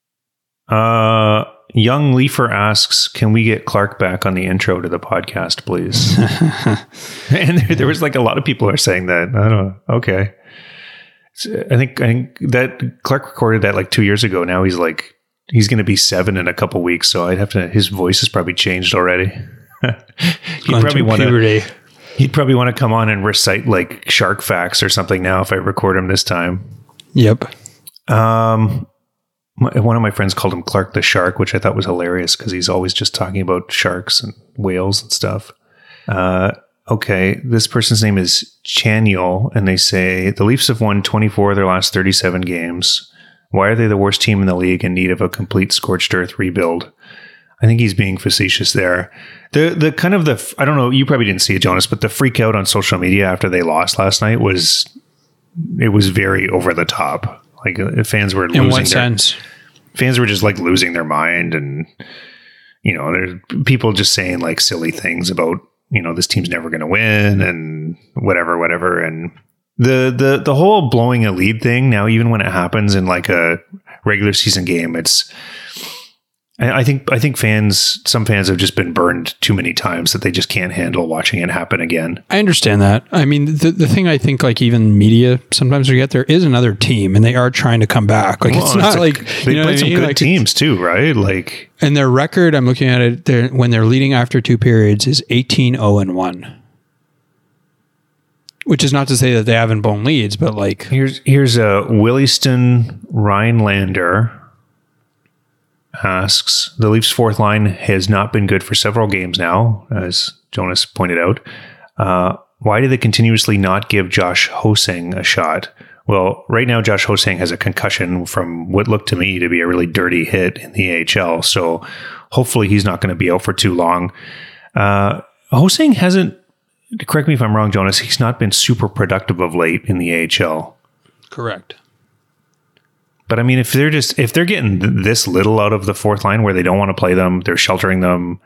F: Young Leafer asks, can we get Clark back on the intro to the podcast, please? And there was like a lot of people are saying that. I don't know. Okay. I think that Clark recorded that like 2 years ago. Now he's going to be 7 in a couple weeks. So his voice has probably changed already. He'd probably want to come on and recite like shark facts or something now if I record him this time.
E: Yep.
F: one of my friends called him Clark the Shark, which I thought was hilarious because he's always just talking about sharks and whales and stuff. Okay, this person's name is Chaniel, and they say the Leafs have won 24 of their last 37 games. Why are they the worst team in the league in need of a complete scorched earth rebuild? I think he's being facetious there. The kind of the, I don't know, you probably didn't see it, Jonas, but the freak out on social media after they lost last night was very over the top. Like fans were losing.
E: In what sense?
F: Fans were just like losing their mind, and there's people just saying like silly things about this team's never going to win and whatever. And the whole blowing a lead thing now, even when it happens in like a regular season game, I think some fans have just been burned too many times that they just can't handle watching it happen again.
E: I understand that. I mean, the thing I think, like even media sometimes forget, there is another team and they are trying to come back. Like it's not like
F: they played some good teams too, right? Like,
E: and their record, I'm looking at it, when they're leading after 2 periods is 18-0-1. Which is not to say that they haven't blown leads, but like
F: here's a Williston Rhinelander asks, the Leafs' fourth line has not been good for several games now, as Jonas pointed out. Why do they continuously not give Josh Hosang a shot? Well, right now, Josh Hosang has a concussion from what looked to me to be a really dirty hit in the AHL. So hopefully he's not going to be out for too long. Hosang hasn't, correct me if I'm wrong, Jonas, he's not been super productive of late in the AHL.
E: Correct.
F: But I mean, if they're getting this little out of the fourth line where they don't want to play them, they're sheltering them.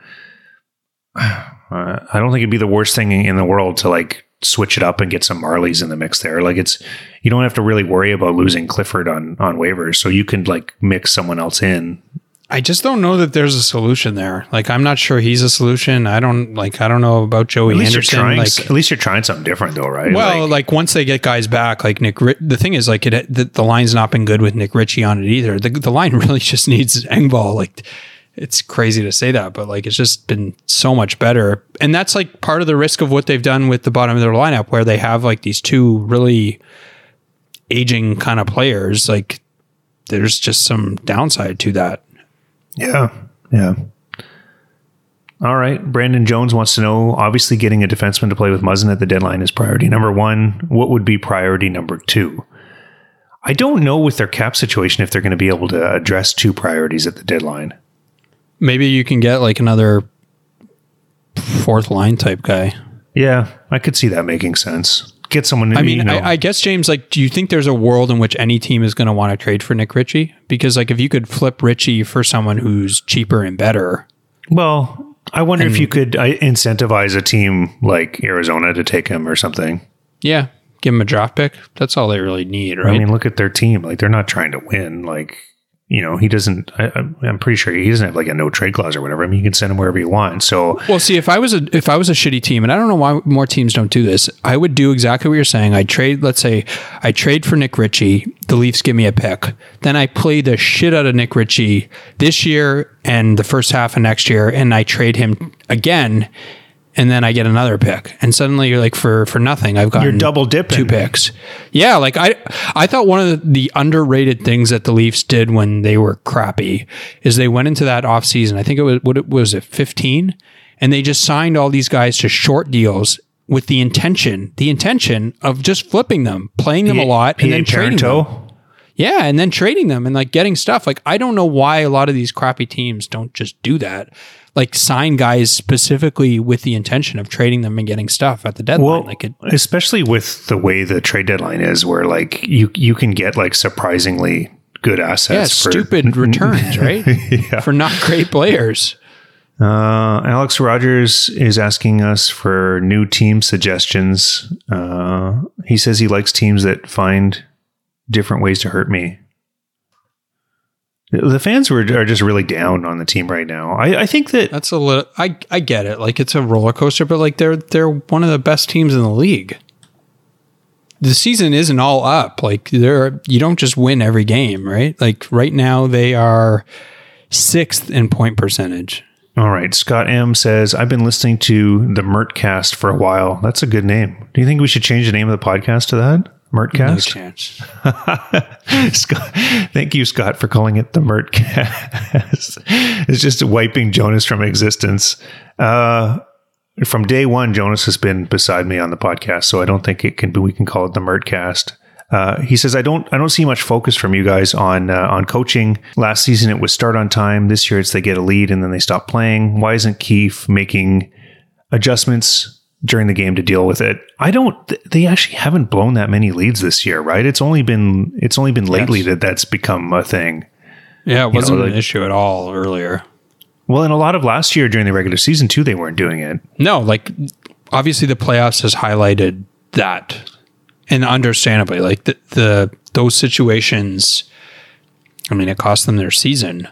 F: I don't think it'd be the worst thing in the world to like switch it up and get some Marlies in the mix there. Like you don't have to really worry about losing Clifford on waivers, so you can like mix someone else in.
E: I just don't know that there's a solution there. Like, I'm not sure he's a solution. I don't know about Joey Anderson.
F: At least you're trying something different though, right?
E: Well, like once they get guys back, like the thing is like the line's not been good with Nick Ritchie on it either. The line really just needs Engvall. Like, it's crazy to say that, but like, it's just been so much better. And that's like part of the risk of what they've done with the bottom of their lineup, where they have like these two really aging kind of players. Like, there's just some downside to that.
F: Yeah. All right. Brandon Jones wants to know, obviously getting a defenseman to play with Muzzin at the deadline is priority number 1. What would be priority number 2? I don't know with their cap situation if they're going to be able to address 2 priorities at the deadline.
E: Maybe you can get like another fourth line type guy.
F: Yeah, I could see that making sense. Get someone.
E: I guess, James, like, do you think there's a world in which any team is going to want to trade for Nick Ritchie? Because like, if you could flip Ritchie for someone who's cheaper and better.
F: Well, I wonder if you could incentivize a team like Arizona to take him or something.
E: Yeah. Give him a draft pick. That's all they really need, right?
F: I mean, look at their team. Like, they're not trying to win. Like, he doesn't, I'm pretty sure he doesn't have like a no trade clause or whatever. I mean, you can send him wherever you want. So,
E: well, see, if I was a shitty team, and I don't know why more teams don't do this, I would do exactly what you're saying. Let's say I trade for Nick Ritchie. The Leafs give me a pick. Then I play the shit out of Nick Ritchie this year and the first half of next year, and I trade him again. And then I get another pick, and suddenly you're like, for nothing, I've gotten,
F: you're double dipping
E: 2 picks. Yeah, like I thought one of the underrated things that the Leafs did when they were crappy is they went into that offseason, I think it was 15, and they just signed all these guys to short deals with the intention of just flipping them, playing them a lot, and then trading them. Yeah, and then trading them and like getting stuff. Like, I don't know why a lot of these crappy teams don't just do that. Like, sign guys specifically with the intention of trading them and getting stuff at the deadline.
F: Well, especially with the way the trade deadline is, where like you can get like surprisingly good assets.
E: Yeah, stupid returns, right? Yeah. For not great players.
F: Alex Rogers is asking us for new team suggestions. He says he likes teams that find different ways to hurt me. The fans are just really down on the team right now. I think that's
E: a little. I get it. Like, it's a roller coaster, but like they're one of the best teams in the league. The season isn't all up. Like, you don't just win every game, right? Like, right now they are 6th in point percentage.
F: All right. Scott M says, I've been listening to the Mertcast for a while. That's a good name. Do you think we should change the name of the podcast to that? Mertcast?
E: No chance.
F: Scott, thank you, Scott, for calling it the Mertcast. It's just wiping Jonas from existence. From day one, Jonas has been beside me on the podcast, so I don't think it can be. We can call it the Mertcast. He says, I don't see much focus from you guys on coaching. Last season it was start on time. This year it's they get a lead and then they stop playing. Why isn't Keefe making adjustments during the game to deal with it? They actually haven't blown that many leads this year, right? It's only been lately that's become a thing.
E: Yeah, it wasn't an issue at all earlier.
F: Well, and a lot of last year during the regular season too, they weren't doing it.
E: No, like obviously the playoffs has highlighted that, and understandably, like those situations. I mean, it cost them their season.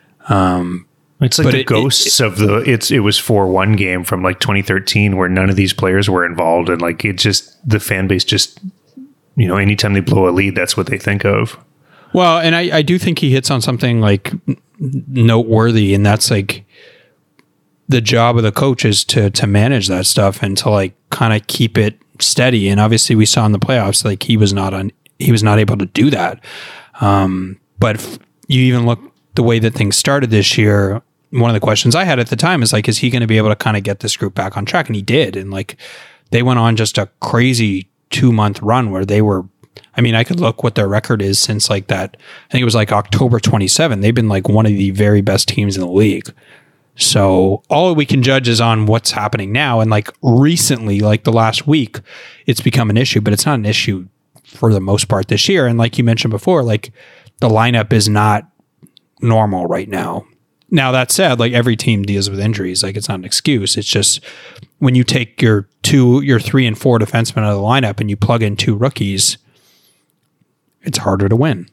F: It's like the ghosts of the. It was 4-1 game from like 2013 where none of these players were involved, and like it just the fan base just anytime they blow a lead, that's what they think of.
E: Well, and I do think he hits on something like noteworthy, and that's like the job of the coach is to manage that stuff and to like kind of keep it steady. And obviously, we saw in the playoffs like he was not able to do that. But if you even look the way that things started this year, one of the questions I had at the time is like, is he going to be able to kind of get this group back on track? And he did. And like, they went on just a crazy 2-month run where they were, I mean, I could look what their record is since like that. I think it was like October 27. They've been like one of the very best teams in the league. So all we can judge is on what's happening now. And like recently, like the last week, it's become an issue, but it's not an issue for the most part this year. And like you mentioned before, like the lineup is not normal right now. Now that said, like every team deals with injuries. Like it's not an excuse. It's just when you take your 3 and 4 defensemen out of the lineup and you plug in 2 rookies, it's harder to win,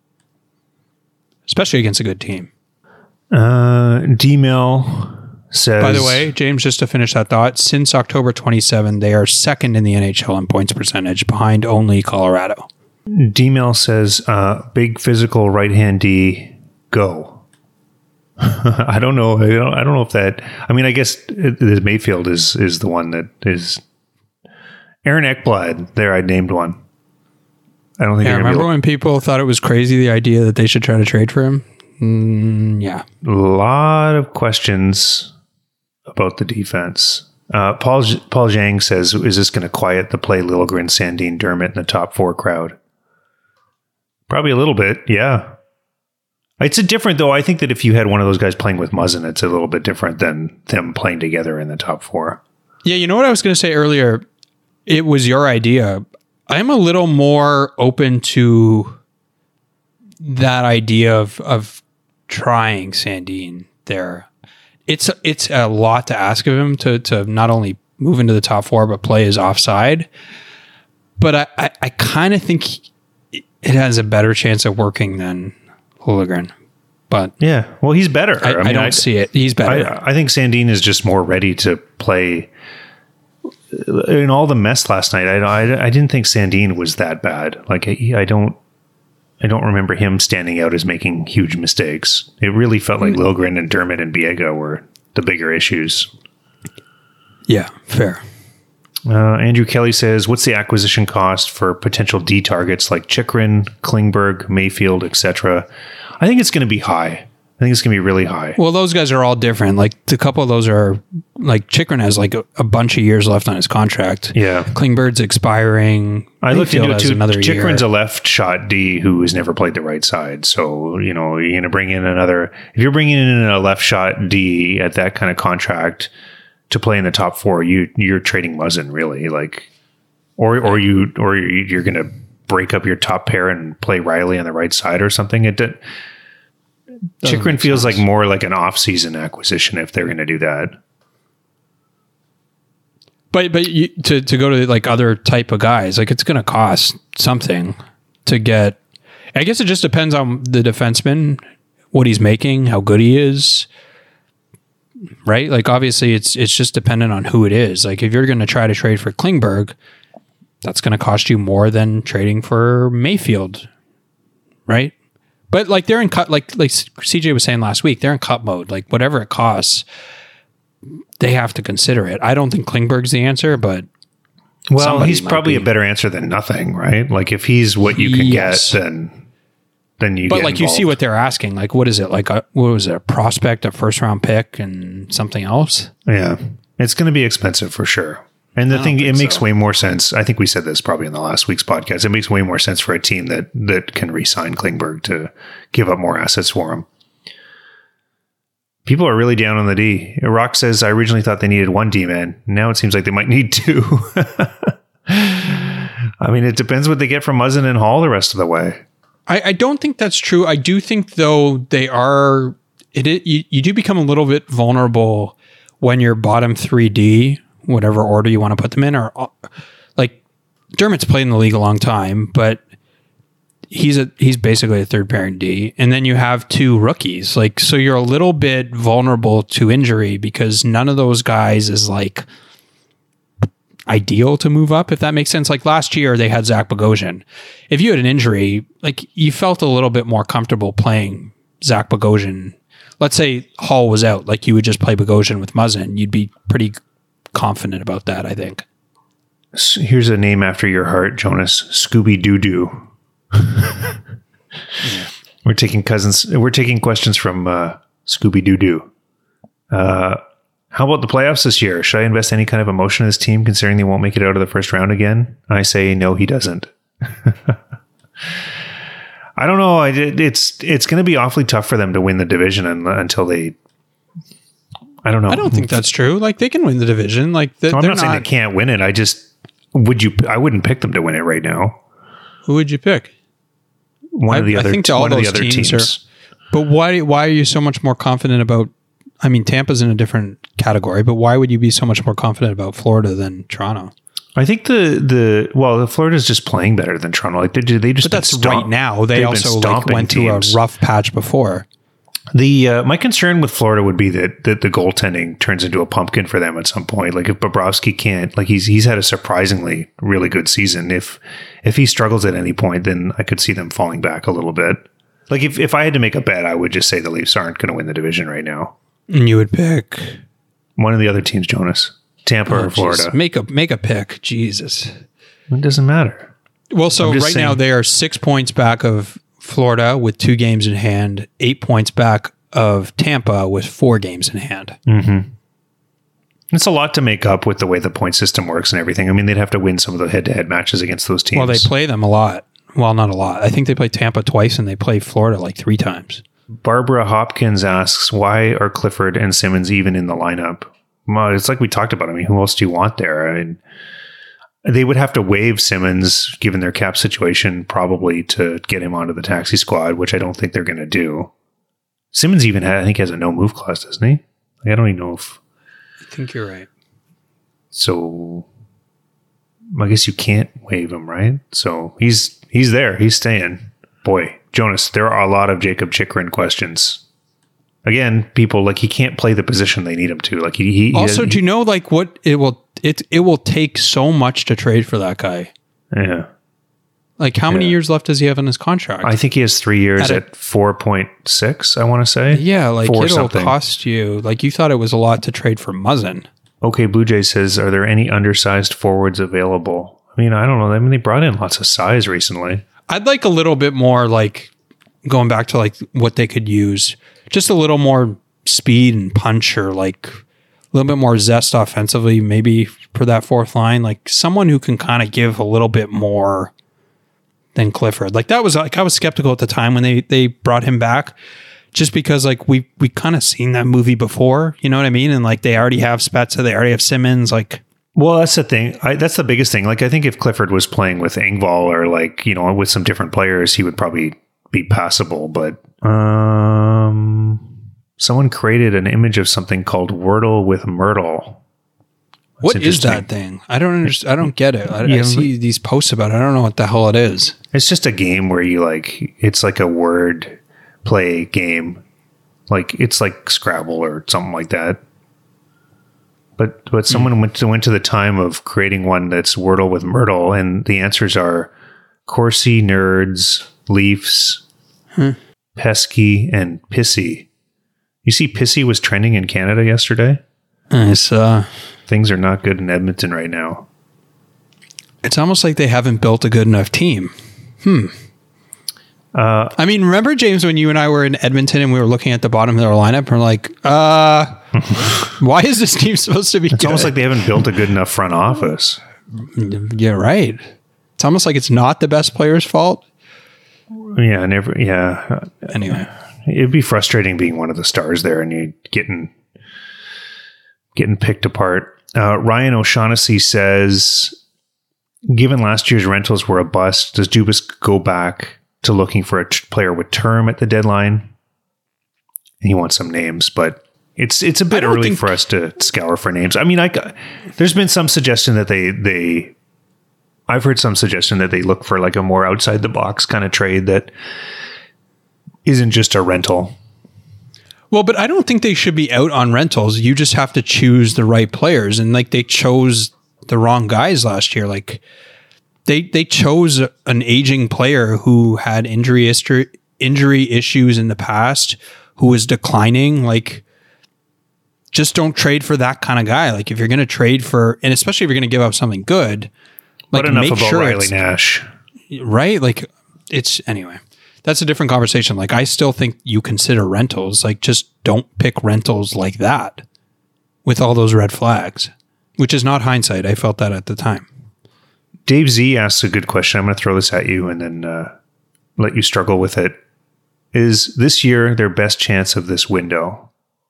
E: especially against a good team.
F: D-Mill says...
E: By the way, James, just to finish that thought, since October 27, they are second in the NHL in points percentage, behind only Colorado.
F: D-Mill says, big physical right-hand D, go. I don't know. I don't know if that... I mean, I guess Mayfield is the one that is... Aaron Ekblad, there, I named one. I don't think.
E: Yeah, remember when people thought it was crazy, the idea that they should try to trade for him? Yeah.
F: A lot of questions about the defense. Paul Zhang says, is this going to quiet the play Liljegren, Sandin, Dermott in the top 4 crowd? Probably a little bit, yeah. It's a different, though. I think that if you had one of those guys playing with Muzzin, it's a little bit different than them playing together in the top 4.
E: Yeah, you know what I was going to say earlier? It was your idea. I'm a little more open to that idea of trying Sandin there. It's a lot to ask of him to not only move into the top 4, but play his offside. But I kind of think it has a better chance of working than Liljegren. But
F: yeah, well, he's better.
E: I don't see it. He's better.
F: I think Sandin is just more ready to play. In all the mess last night, I didn't think Sandin was that bad. Like I don't remember him standing out as making huge mistakes. It really felt like Liljegren and Dermott and Biega were the bigger issues.
E: Yeah, fair.
F: Andrew Kelly says, what's the acquisition cost for potential D targets like Chychrun, Klingberg, Mayfield, etc.? I think it's going to be high. I think it's going to be really high.
E: Well, those guys are all different. Like a couple of those are like Chychrun has like a bunch of years left on his contract.
F: Yeah.
E: Klingberg's expiring.
F: I looked into it too. Chychrun's
E: year.
F: a left shot D who has never played the right side. So, you're going to bring in if you're bringing in a left shot D at that kind of contract to play in the top 4, you're trading Muzzin really, like, or you're going to break up your top pair and play Riley on the right side or something. Chychrun feels like more like an off-season acquisition if they're going to do that.
E: But to go to like other type of guys, like it's going to cost something to get. I guess it just depends on the defenseman, what he's making, how good he is, right? Like obviously it's just dependent on who it is. Like if you're going to try to trade for Klingberg, that's going to cost you more than trading for Mayfield, right? But like they're in cut, like CJ was saying last week, they're in cut mode. Like whatever it costs, they have to consider it. I don't think Klingberg's the answer, but
F: Well,
E: somebody
F: he's
E: might
F: probably
E: be.
F: a better answer than nothing, right? Like if he's what you can
E: Yes.
F: get, then you
E: But
F: get
E: like you see
F: involved.
E: what they're asking. Like what is it? Like what was it? A prospect, a first round pick, and something else?
F: Yeah. It's going to be expensive for sure. And the thing, it makes way more sense. I think we said this probably in the last week's podcast. It makes way more sense for a team that can re-sign Klingberg to give up more assets for him. People are really down on the D. Rock says, I originally thought they needed one D-man. Now it seems like they might need two. I mean, it depends what they get from Muzzin and Hall the rest of the way.
E: I don't think that's true. I do think though they are. You do become a little bit vulnerable when you're bottom 3D, whatever order you want to put them in, or like Dermott's played in the league a long time, but he's basically a third pairing D, and then you have two rookies. Like so, you're a little bit vulnerable to injury because none of those guys is like ideal to move up, if that makes sense. Like last year they had Zach Bogosian. If you had an injury, like you felt a little bit more comfortable playing Zach Bogosian. Let's say Hall was out, like you would just play Bogosian with Muzzin. You'd be pretty confident about that, I think.
F: Here's a name after your heart, Jonas. Scooby-Doo-Doo. We're taking questions from Scooby-Doo-Doo. How about the playoffs this year? Should I invest any kind of emotion in this team considering they won't make it out of the first round again? I say no, he doesn't. I don't know. It's going to be awfully tough for them to win the division until they. I don't know.
E: I don't think that's true. Like they can win the division. Like
F: So I'm not saying they can't win it. I wouldn't pick them to win it right now.
E: Who would you pick?
F: One of the other teams.
E: But why are you so much more confident about? I mean, Tampa's in a different category, but why would you be so much more confident about Florida than Toronto?
F: I think the Florida's just playing better than Toronto. Like they just.
E: But that's right now. They also like went through a rough patch before.
F: My concern with Florida would be that the goaltending turns into a pumpkin for them at some point. Like if Bobrovsky can't, like he's had a surprisingly really good season. If he struggles at any point, then I could see them falling back a little bit. Like if I had to make a bet, I would just say the Leafs aren't going to win the division right now.
E: And you would pick
F: one of the other teams, Jonas, Tampa or Florida.
E: Make a pick. Jesus,
F: it doesn't matter.
E: Well, so right now they are 6 points back of Florida with 2 games in hand, 8 points back of Tampa with 4 games in hand.
F: Mm-hmm. It's a lot to make up with the way the point system works and everything. I mean, they'd have to win some of the head-to-head matches against those teams.
E: Well, they play them a lot. Well, not a lot. I think they play Tampa twice and they play Florida like 3 times.
F: Barbara Hopkins asks, why are Clifford and Simmons even in the lineup? Well, it's like we talked about. I mean, who else do you want there? I mean, they would have to waive Simmons, given their cap situation, probably to get him onto the taxi squad, which I don't think they're going to do. Simmons even has a no-move clause, doesn't he? Like, I don't even know if...
E: I think you're right.
F: So, I guess you can't waive him, right? So, he's there. He's staying. Boy, Jonas, there are a lot of Jacob Chychrun questions. Again, people like he can't play the position they need him to. Like he
E: also, do you know like what it will take so much to trade for that guy?
F: Yeah.
E: Like how many years left does he have on his contract?
F: I think he has 3 years at 4.6. I want to say.
E: Yeah, like it'll
F: something.
E: cost you. Like you thought it was a lot to trade for Muzzin.
F: Okay, Blue Jay says, are there any undersized forwards available? I mean, I don't know. I mean, they brought in lots of size recently.
E: I'd like a little bit more, like going back to like what they could use, just a little more speed and punch, or like a little bit more zest offensively, maybe for that fourth line, like someone who can kind of give a little bit more than Clifford. Like that was like, I was skeptical at the time when they brought him back, just because like we kind of seen that movie before, you know what I mean? And like they already have Spezza, they already have Simmons, like.
F: Well, that's the thing. That's the biggest thing. Like, I think if Clifford was playing with Engvall or like, you know, with some different players, he would probably be passable. But someone created an image of something called Wordle with Myrtle.
E: What is that thing? I don't understand. I don't get it. I see these posts about it. I don't know what the hell it is.
F: It's just a game where you like, it's like a word play game. Like, it's like Scrabble or something like that. But someone went to the time of creating one that's Wordle with Myrtle, and the answers are Corsi, Nerds, Leafs, Pesky, and Pissy. You see, Pissy was trending in Canada yesterday.
E: Nice.
F: Things are not good in Edmonton right now.
E: It's almost like they haven't built a good enough team. I mean, remember, James, when you and I were in Edmonton and we were looking at the bottom of their lineup and we're like, why is this team supposed to be
F: It's
E: good?
F: almost like they haven't built a good enough front office.
E: Yeah, right. It's almost like it's not the best player's fault.
F: Yeah,
E: Anyway.
F: It'd be frustrating being one of the stars there and you getting picked apart. Ryan O'Shaughnessy says, given last year's rentals were a bust, does Dubas go back to looking for a player with term at the deadline? He wants some names, but it's a bit early for us to scour for names. I mean, there's been some suggestion that I've heard some suggestion that they look for like a more outside the box kind of trade that isn't just a rental.
E: Well, but I don't think they should be out on rentals. You just have to choose the right players. And like they chose the wrong guys last year. Like they chose an aging player who had injury issues in the past, who was declining. Like, just don't trade for that kind of guy. Like if you're going to trade for, and especially if you're going to give up something good, like
F: but enough
E: make
F: about
E: sure
F: Riley Nash.
E: Right? Like anyway. That's a different conversation. Like, I still think you consider rentals. Like, just don't pick rentals like that with all those red flags, which is not hindsight. I felt that at the time.
F: Dave Z asks a good question. I'm going to throw this at you and then let you struggle with it. Is this year their best chance of this window?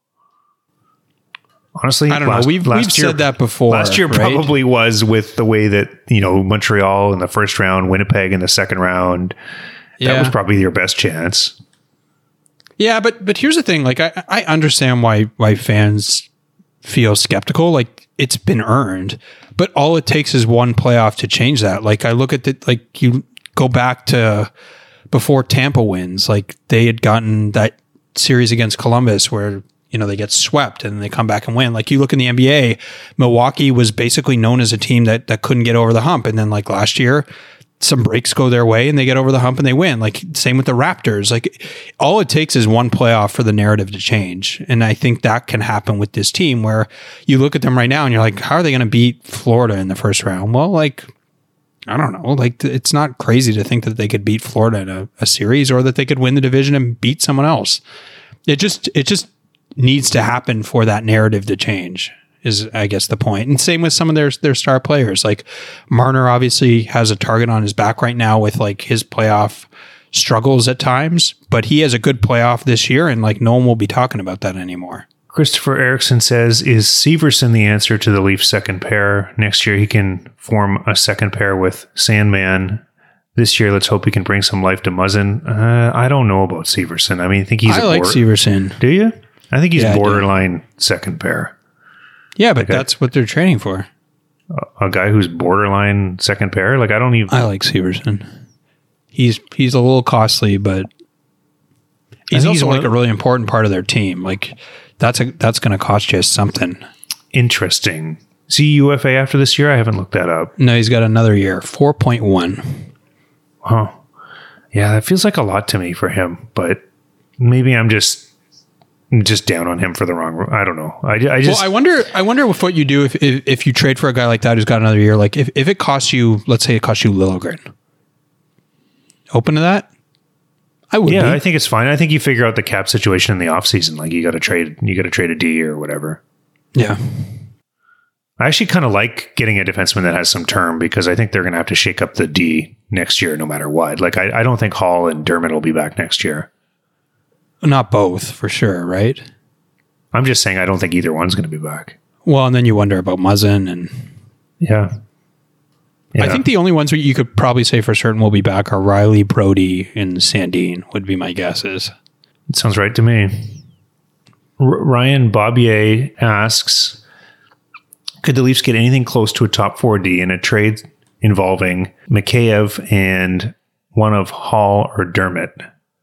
F: Honestly,
E: I don't know. We've said that before.
F: Last year probably was, with the way that, Montreal in the first round, Winnipeg in the second round. That was probably your best chance.
E: Yeah, but here's the thing. Like, I understand why fans feel skeptical. Like, it's been earned, but all it takes is one playoff to change that. Like, I look at you go back to before Tampa wins. Like, they had gotten that series against Columbus where, they get swept and they come back and win. Like, you look in the NBA, Milwaukee was basically known as a team that couldn't get over the hump. And then like last year, some breaks go their way and they get over the hump and they win. Like, same with the Raptors. Like, all it takes is one playoff for the narrative to change. And I think that can happen with this team where you look at them right now and you're like, how are they going to beat Florida in the first round? Well, like, I don't know. Like, it's not crazy to think that they could beat Florida in a series or that they could win the division and beat someone else. It just needs to happen for that narrative to change, is I guess the point. And same with some of their star players. Like Marner obviously has a target on his back right now with like his playoff struggles at times, but he has a good playoff this year and like no one will be talking about that anymore.
F: Christopher Erickson says, is Severson the answer to the Leafs second pair? Next year he can form a second pair with Sandman. This year, let's hope he can bring some life to Muzzin. I don't know about Severson. I mean, I think he's
E: Severson.
F: Do you? I think he's borderline second pair.
E: Yeah, but that's what they're training for.
F: A guy who's borderline second pair? Like, I like
E: Severson. He's a little costly, but he's also like a really important part of their team. Like, that's going to cost you something.
F: Interesting. Is he UFA after this year? I haven't looked that up.
E: No, he's got another year, 4.1.
F: Huh. Yeah, that feels like a lot to me for him, but maybe I'm just down on him for the wrong. I don't know. I wonder what you do if you trade for a guy like that who's got another year. Like if it costs you, let's say it costs you Liljegren. Open to that? I would. Yeah, I think it's fine. I think you figure out the cap situation in the offseason. Like you got to trade a D or whatever. Yeah. I actually kind of like getting a defenseman that has some term because I think they're going to have to shake up the D next year no matter what. Like I don't think Hall and Dermott will be back next year. Not both, for sure, right? I'm just saying I don't think either one's going to be back. Well, and then you wonder about Muzzin and... Yeah. I think the only ones you could probably say for certain will be back are Riley, Brody, and Sandin would be my guesses. It sounds right to me. Ryan Bobier asks, could the Leafs get anything close to a top 4D in a trade involving Mikheyev and one of Hall or Dermott?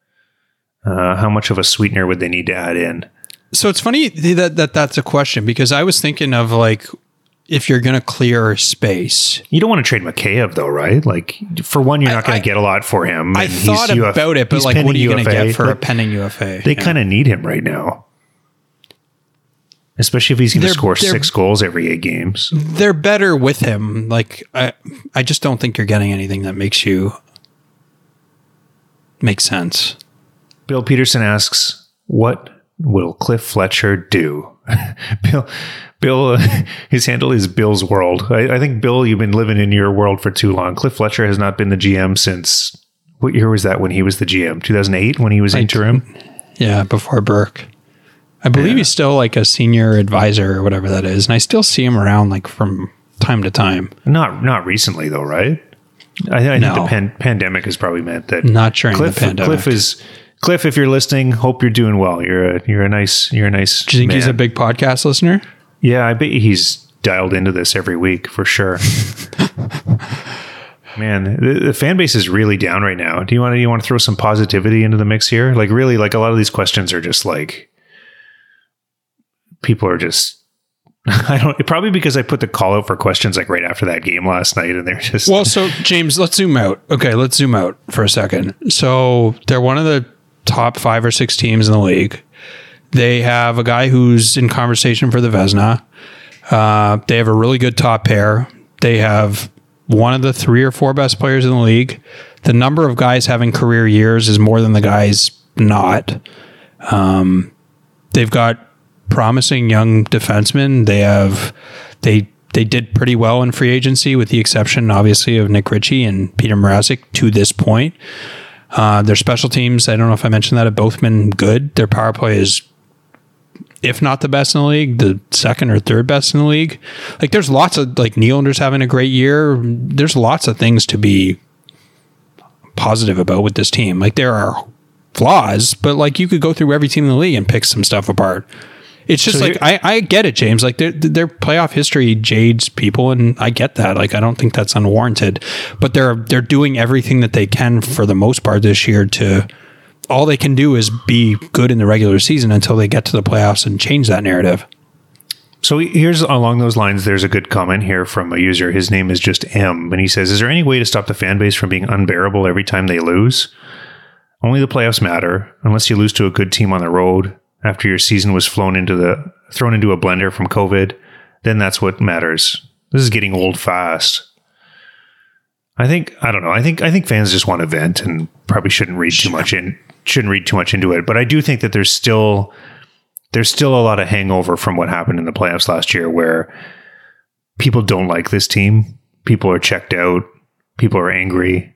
F: How much of a sweetener would they need to add in? So it's funny that's a question because I was thinking of like, if you're going to clear space. You don't want to trade Mikheyev though, right? Like for one, you're not going to get a lot for him. I thought about it, but like, what are you going to get for a pending UFA? They kind of need him right now. Especially if he's going to score 6 goals every 8 games.
E: They're better with him. Like, I just don't think you're getting anything that makes sense.
F: Bill Peterson asks, what will Cliff Fletcher do? Bill, his handle is Bill's World. I think, Bill, you've been living in your world for too long. Cliff Fletcher has not been the GM since, what year was that when he was the GM? 2008 when he was interim?
E: Yeah, before Burke. I believe he's still like a senior advisor or whatever that is. And I still see him around like from time to time.
F: Not recently though, right? I think the pandemic has probably meant that.
E: Not during the pandemic.
F: Cliff, if you're listening, hope you're doing well. You're a nice
E: Do you think he's a big podcast listener?
F: Yeah, I bet he's dialed into this every week for sure. Man, the fan base is really down right now. Do you want to throw some positivity into the mix here? Like really, like a lot of these questions are just like people are just probably because I put the call out for questions like right after that game last night and they're just
E: well, so James, let's zoom out. Okay, let's zoom out for a second. So they're one of the top 5 or 6 teams in the league. They have a guy who's in conversation for the Vezina. They have a really good top pair. They have one of the 3 or 4 best players in the league. The number of guys having career years is more than the guys not. They've got promising young defensemen. They did pretty well in free agency, with the exception, obviously, of Nick Ritchie and Peter Mrazek to this point. Their special teams, I don't know if I mentioned that, have both been good. Their power play is, if not the best in the league, the 2nd or 3rd best in the league. Like, there's lots of, like, Nylander's having a great year. There's lots of things to be positive about with this team. Like, there are flaws, but, like, you could go through every team in the league and pick some stuff apart. It's just so I get it, James. Like their playoff history jades people, and I get that. Like I don't think that's unwarranted, but they're doing everything that they can for the most part this year to. All they can do is be good in the regular season until they get to the playoffs and change that narrative.
F: So here's along those lines. There's a good comment here from a user. His name is just M, and he says, "Is there any way to stop the fan base from being unbearable every time they lose? Only the playoffs matter. Unless you lose to a good team on the road." After your season was thrown into a blender from COVID, then that's what matters. This is getting old fast. I think fans just want to vent and probably shouldn't read too much into it. But I do think that there's still a lot of hangover from what happened in the playoffs last year, where people don't like this team. People are checked out. People are angry.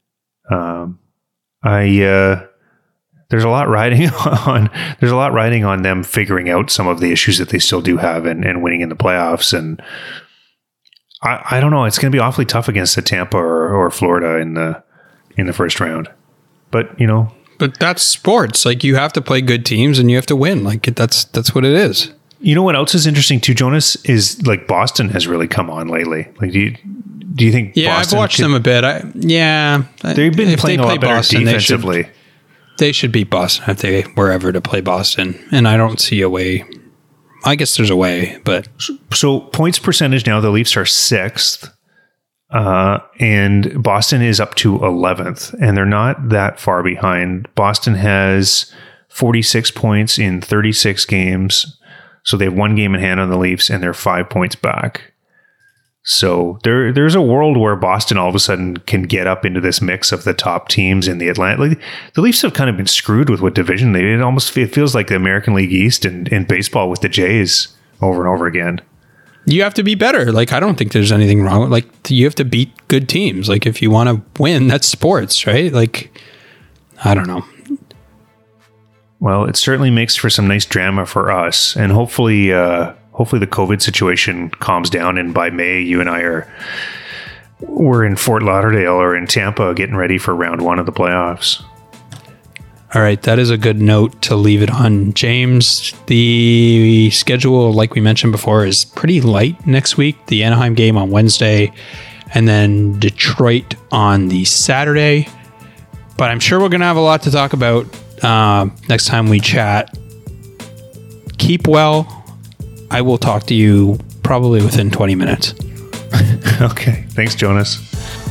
F: There's a lot riding on them figuring out some of the issues that they still do have and winning in the playoffs. And I don't know. It's going to be awfully tough against the Tampa or Florida in the first round. But
E: but that's sports. Like you have to play good teams and you have to win. Like that's what it is.
F: You know what else is interesting too, Jonas, is like Boston has really come on lately. Like do you think?
E: Yeah, Boston I've watched them a bit.
F: They've been playing a lot better defensively.
E: They should beat Boston if they were ever to play Boston. And I don't see a way. I guess there's a way, but...
F: So points percentage now, the Leafs are 6th. And Boston is up to 11th. And they're not that far behind. Boston has 46 points in 36 games. So they have 1 game in hand on the Leafs, and they're 5 points back. So there's a world where Boston all of a sudden can get up into this mix of the top teams in the Atlantic. Like, the Leafs have kind of been screwed with what division they. It feels like the American League East in baseball with the Jays over and over again.
E: You have to be better. Like I don't think there's anything wrong. Like you have to beat good teams. Like if you want to win, that's sports, right? Like I don't know.
F: Well, it certainly makes for some nice drama for us, and hopefully the COVID situation calms down, and by May, you and I we're in Fort Lauderdale or in Tampa getting ready for round 1 of the playoffs.
E: All right, that is a good note to leave it on. James, the schedule, like we mentioned before, is pretty light next week. The Anaheim game on Wednesday, and then Detroit on the Saturday. But I'm sure we're going to have a lot to talk about next time we chat. Keep well. I will talk to you probably within 20 minutes.
F: Okay. Thanks, Jonas.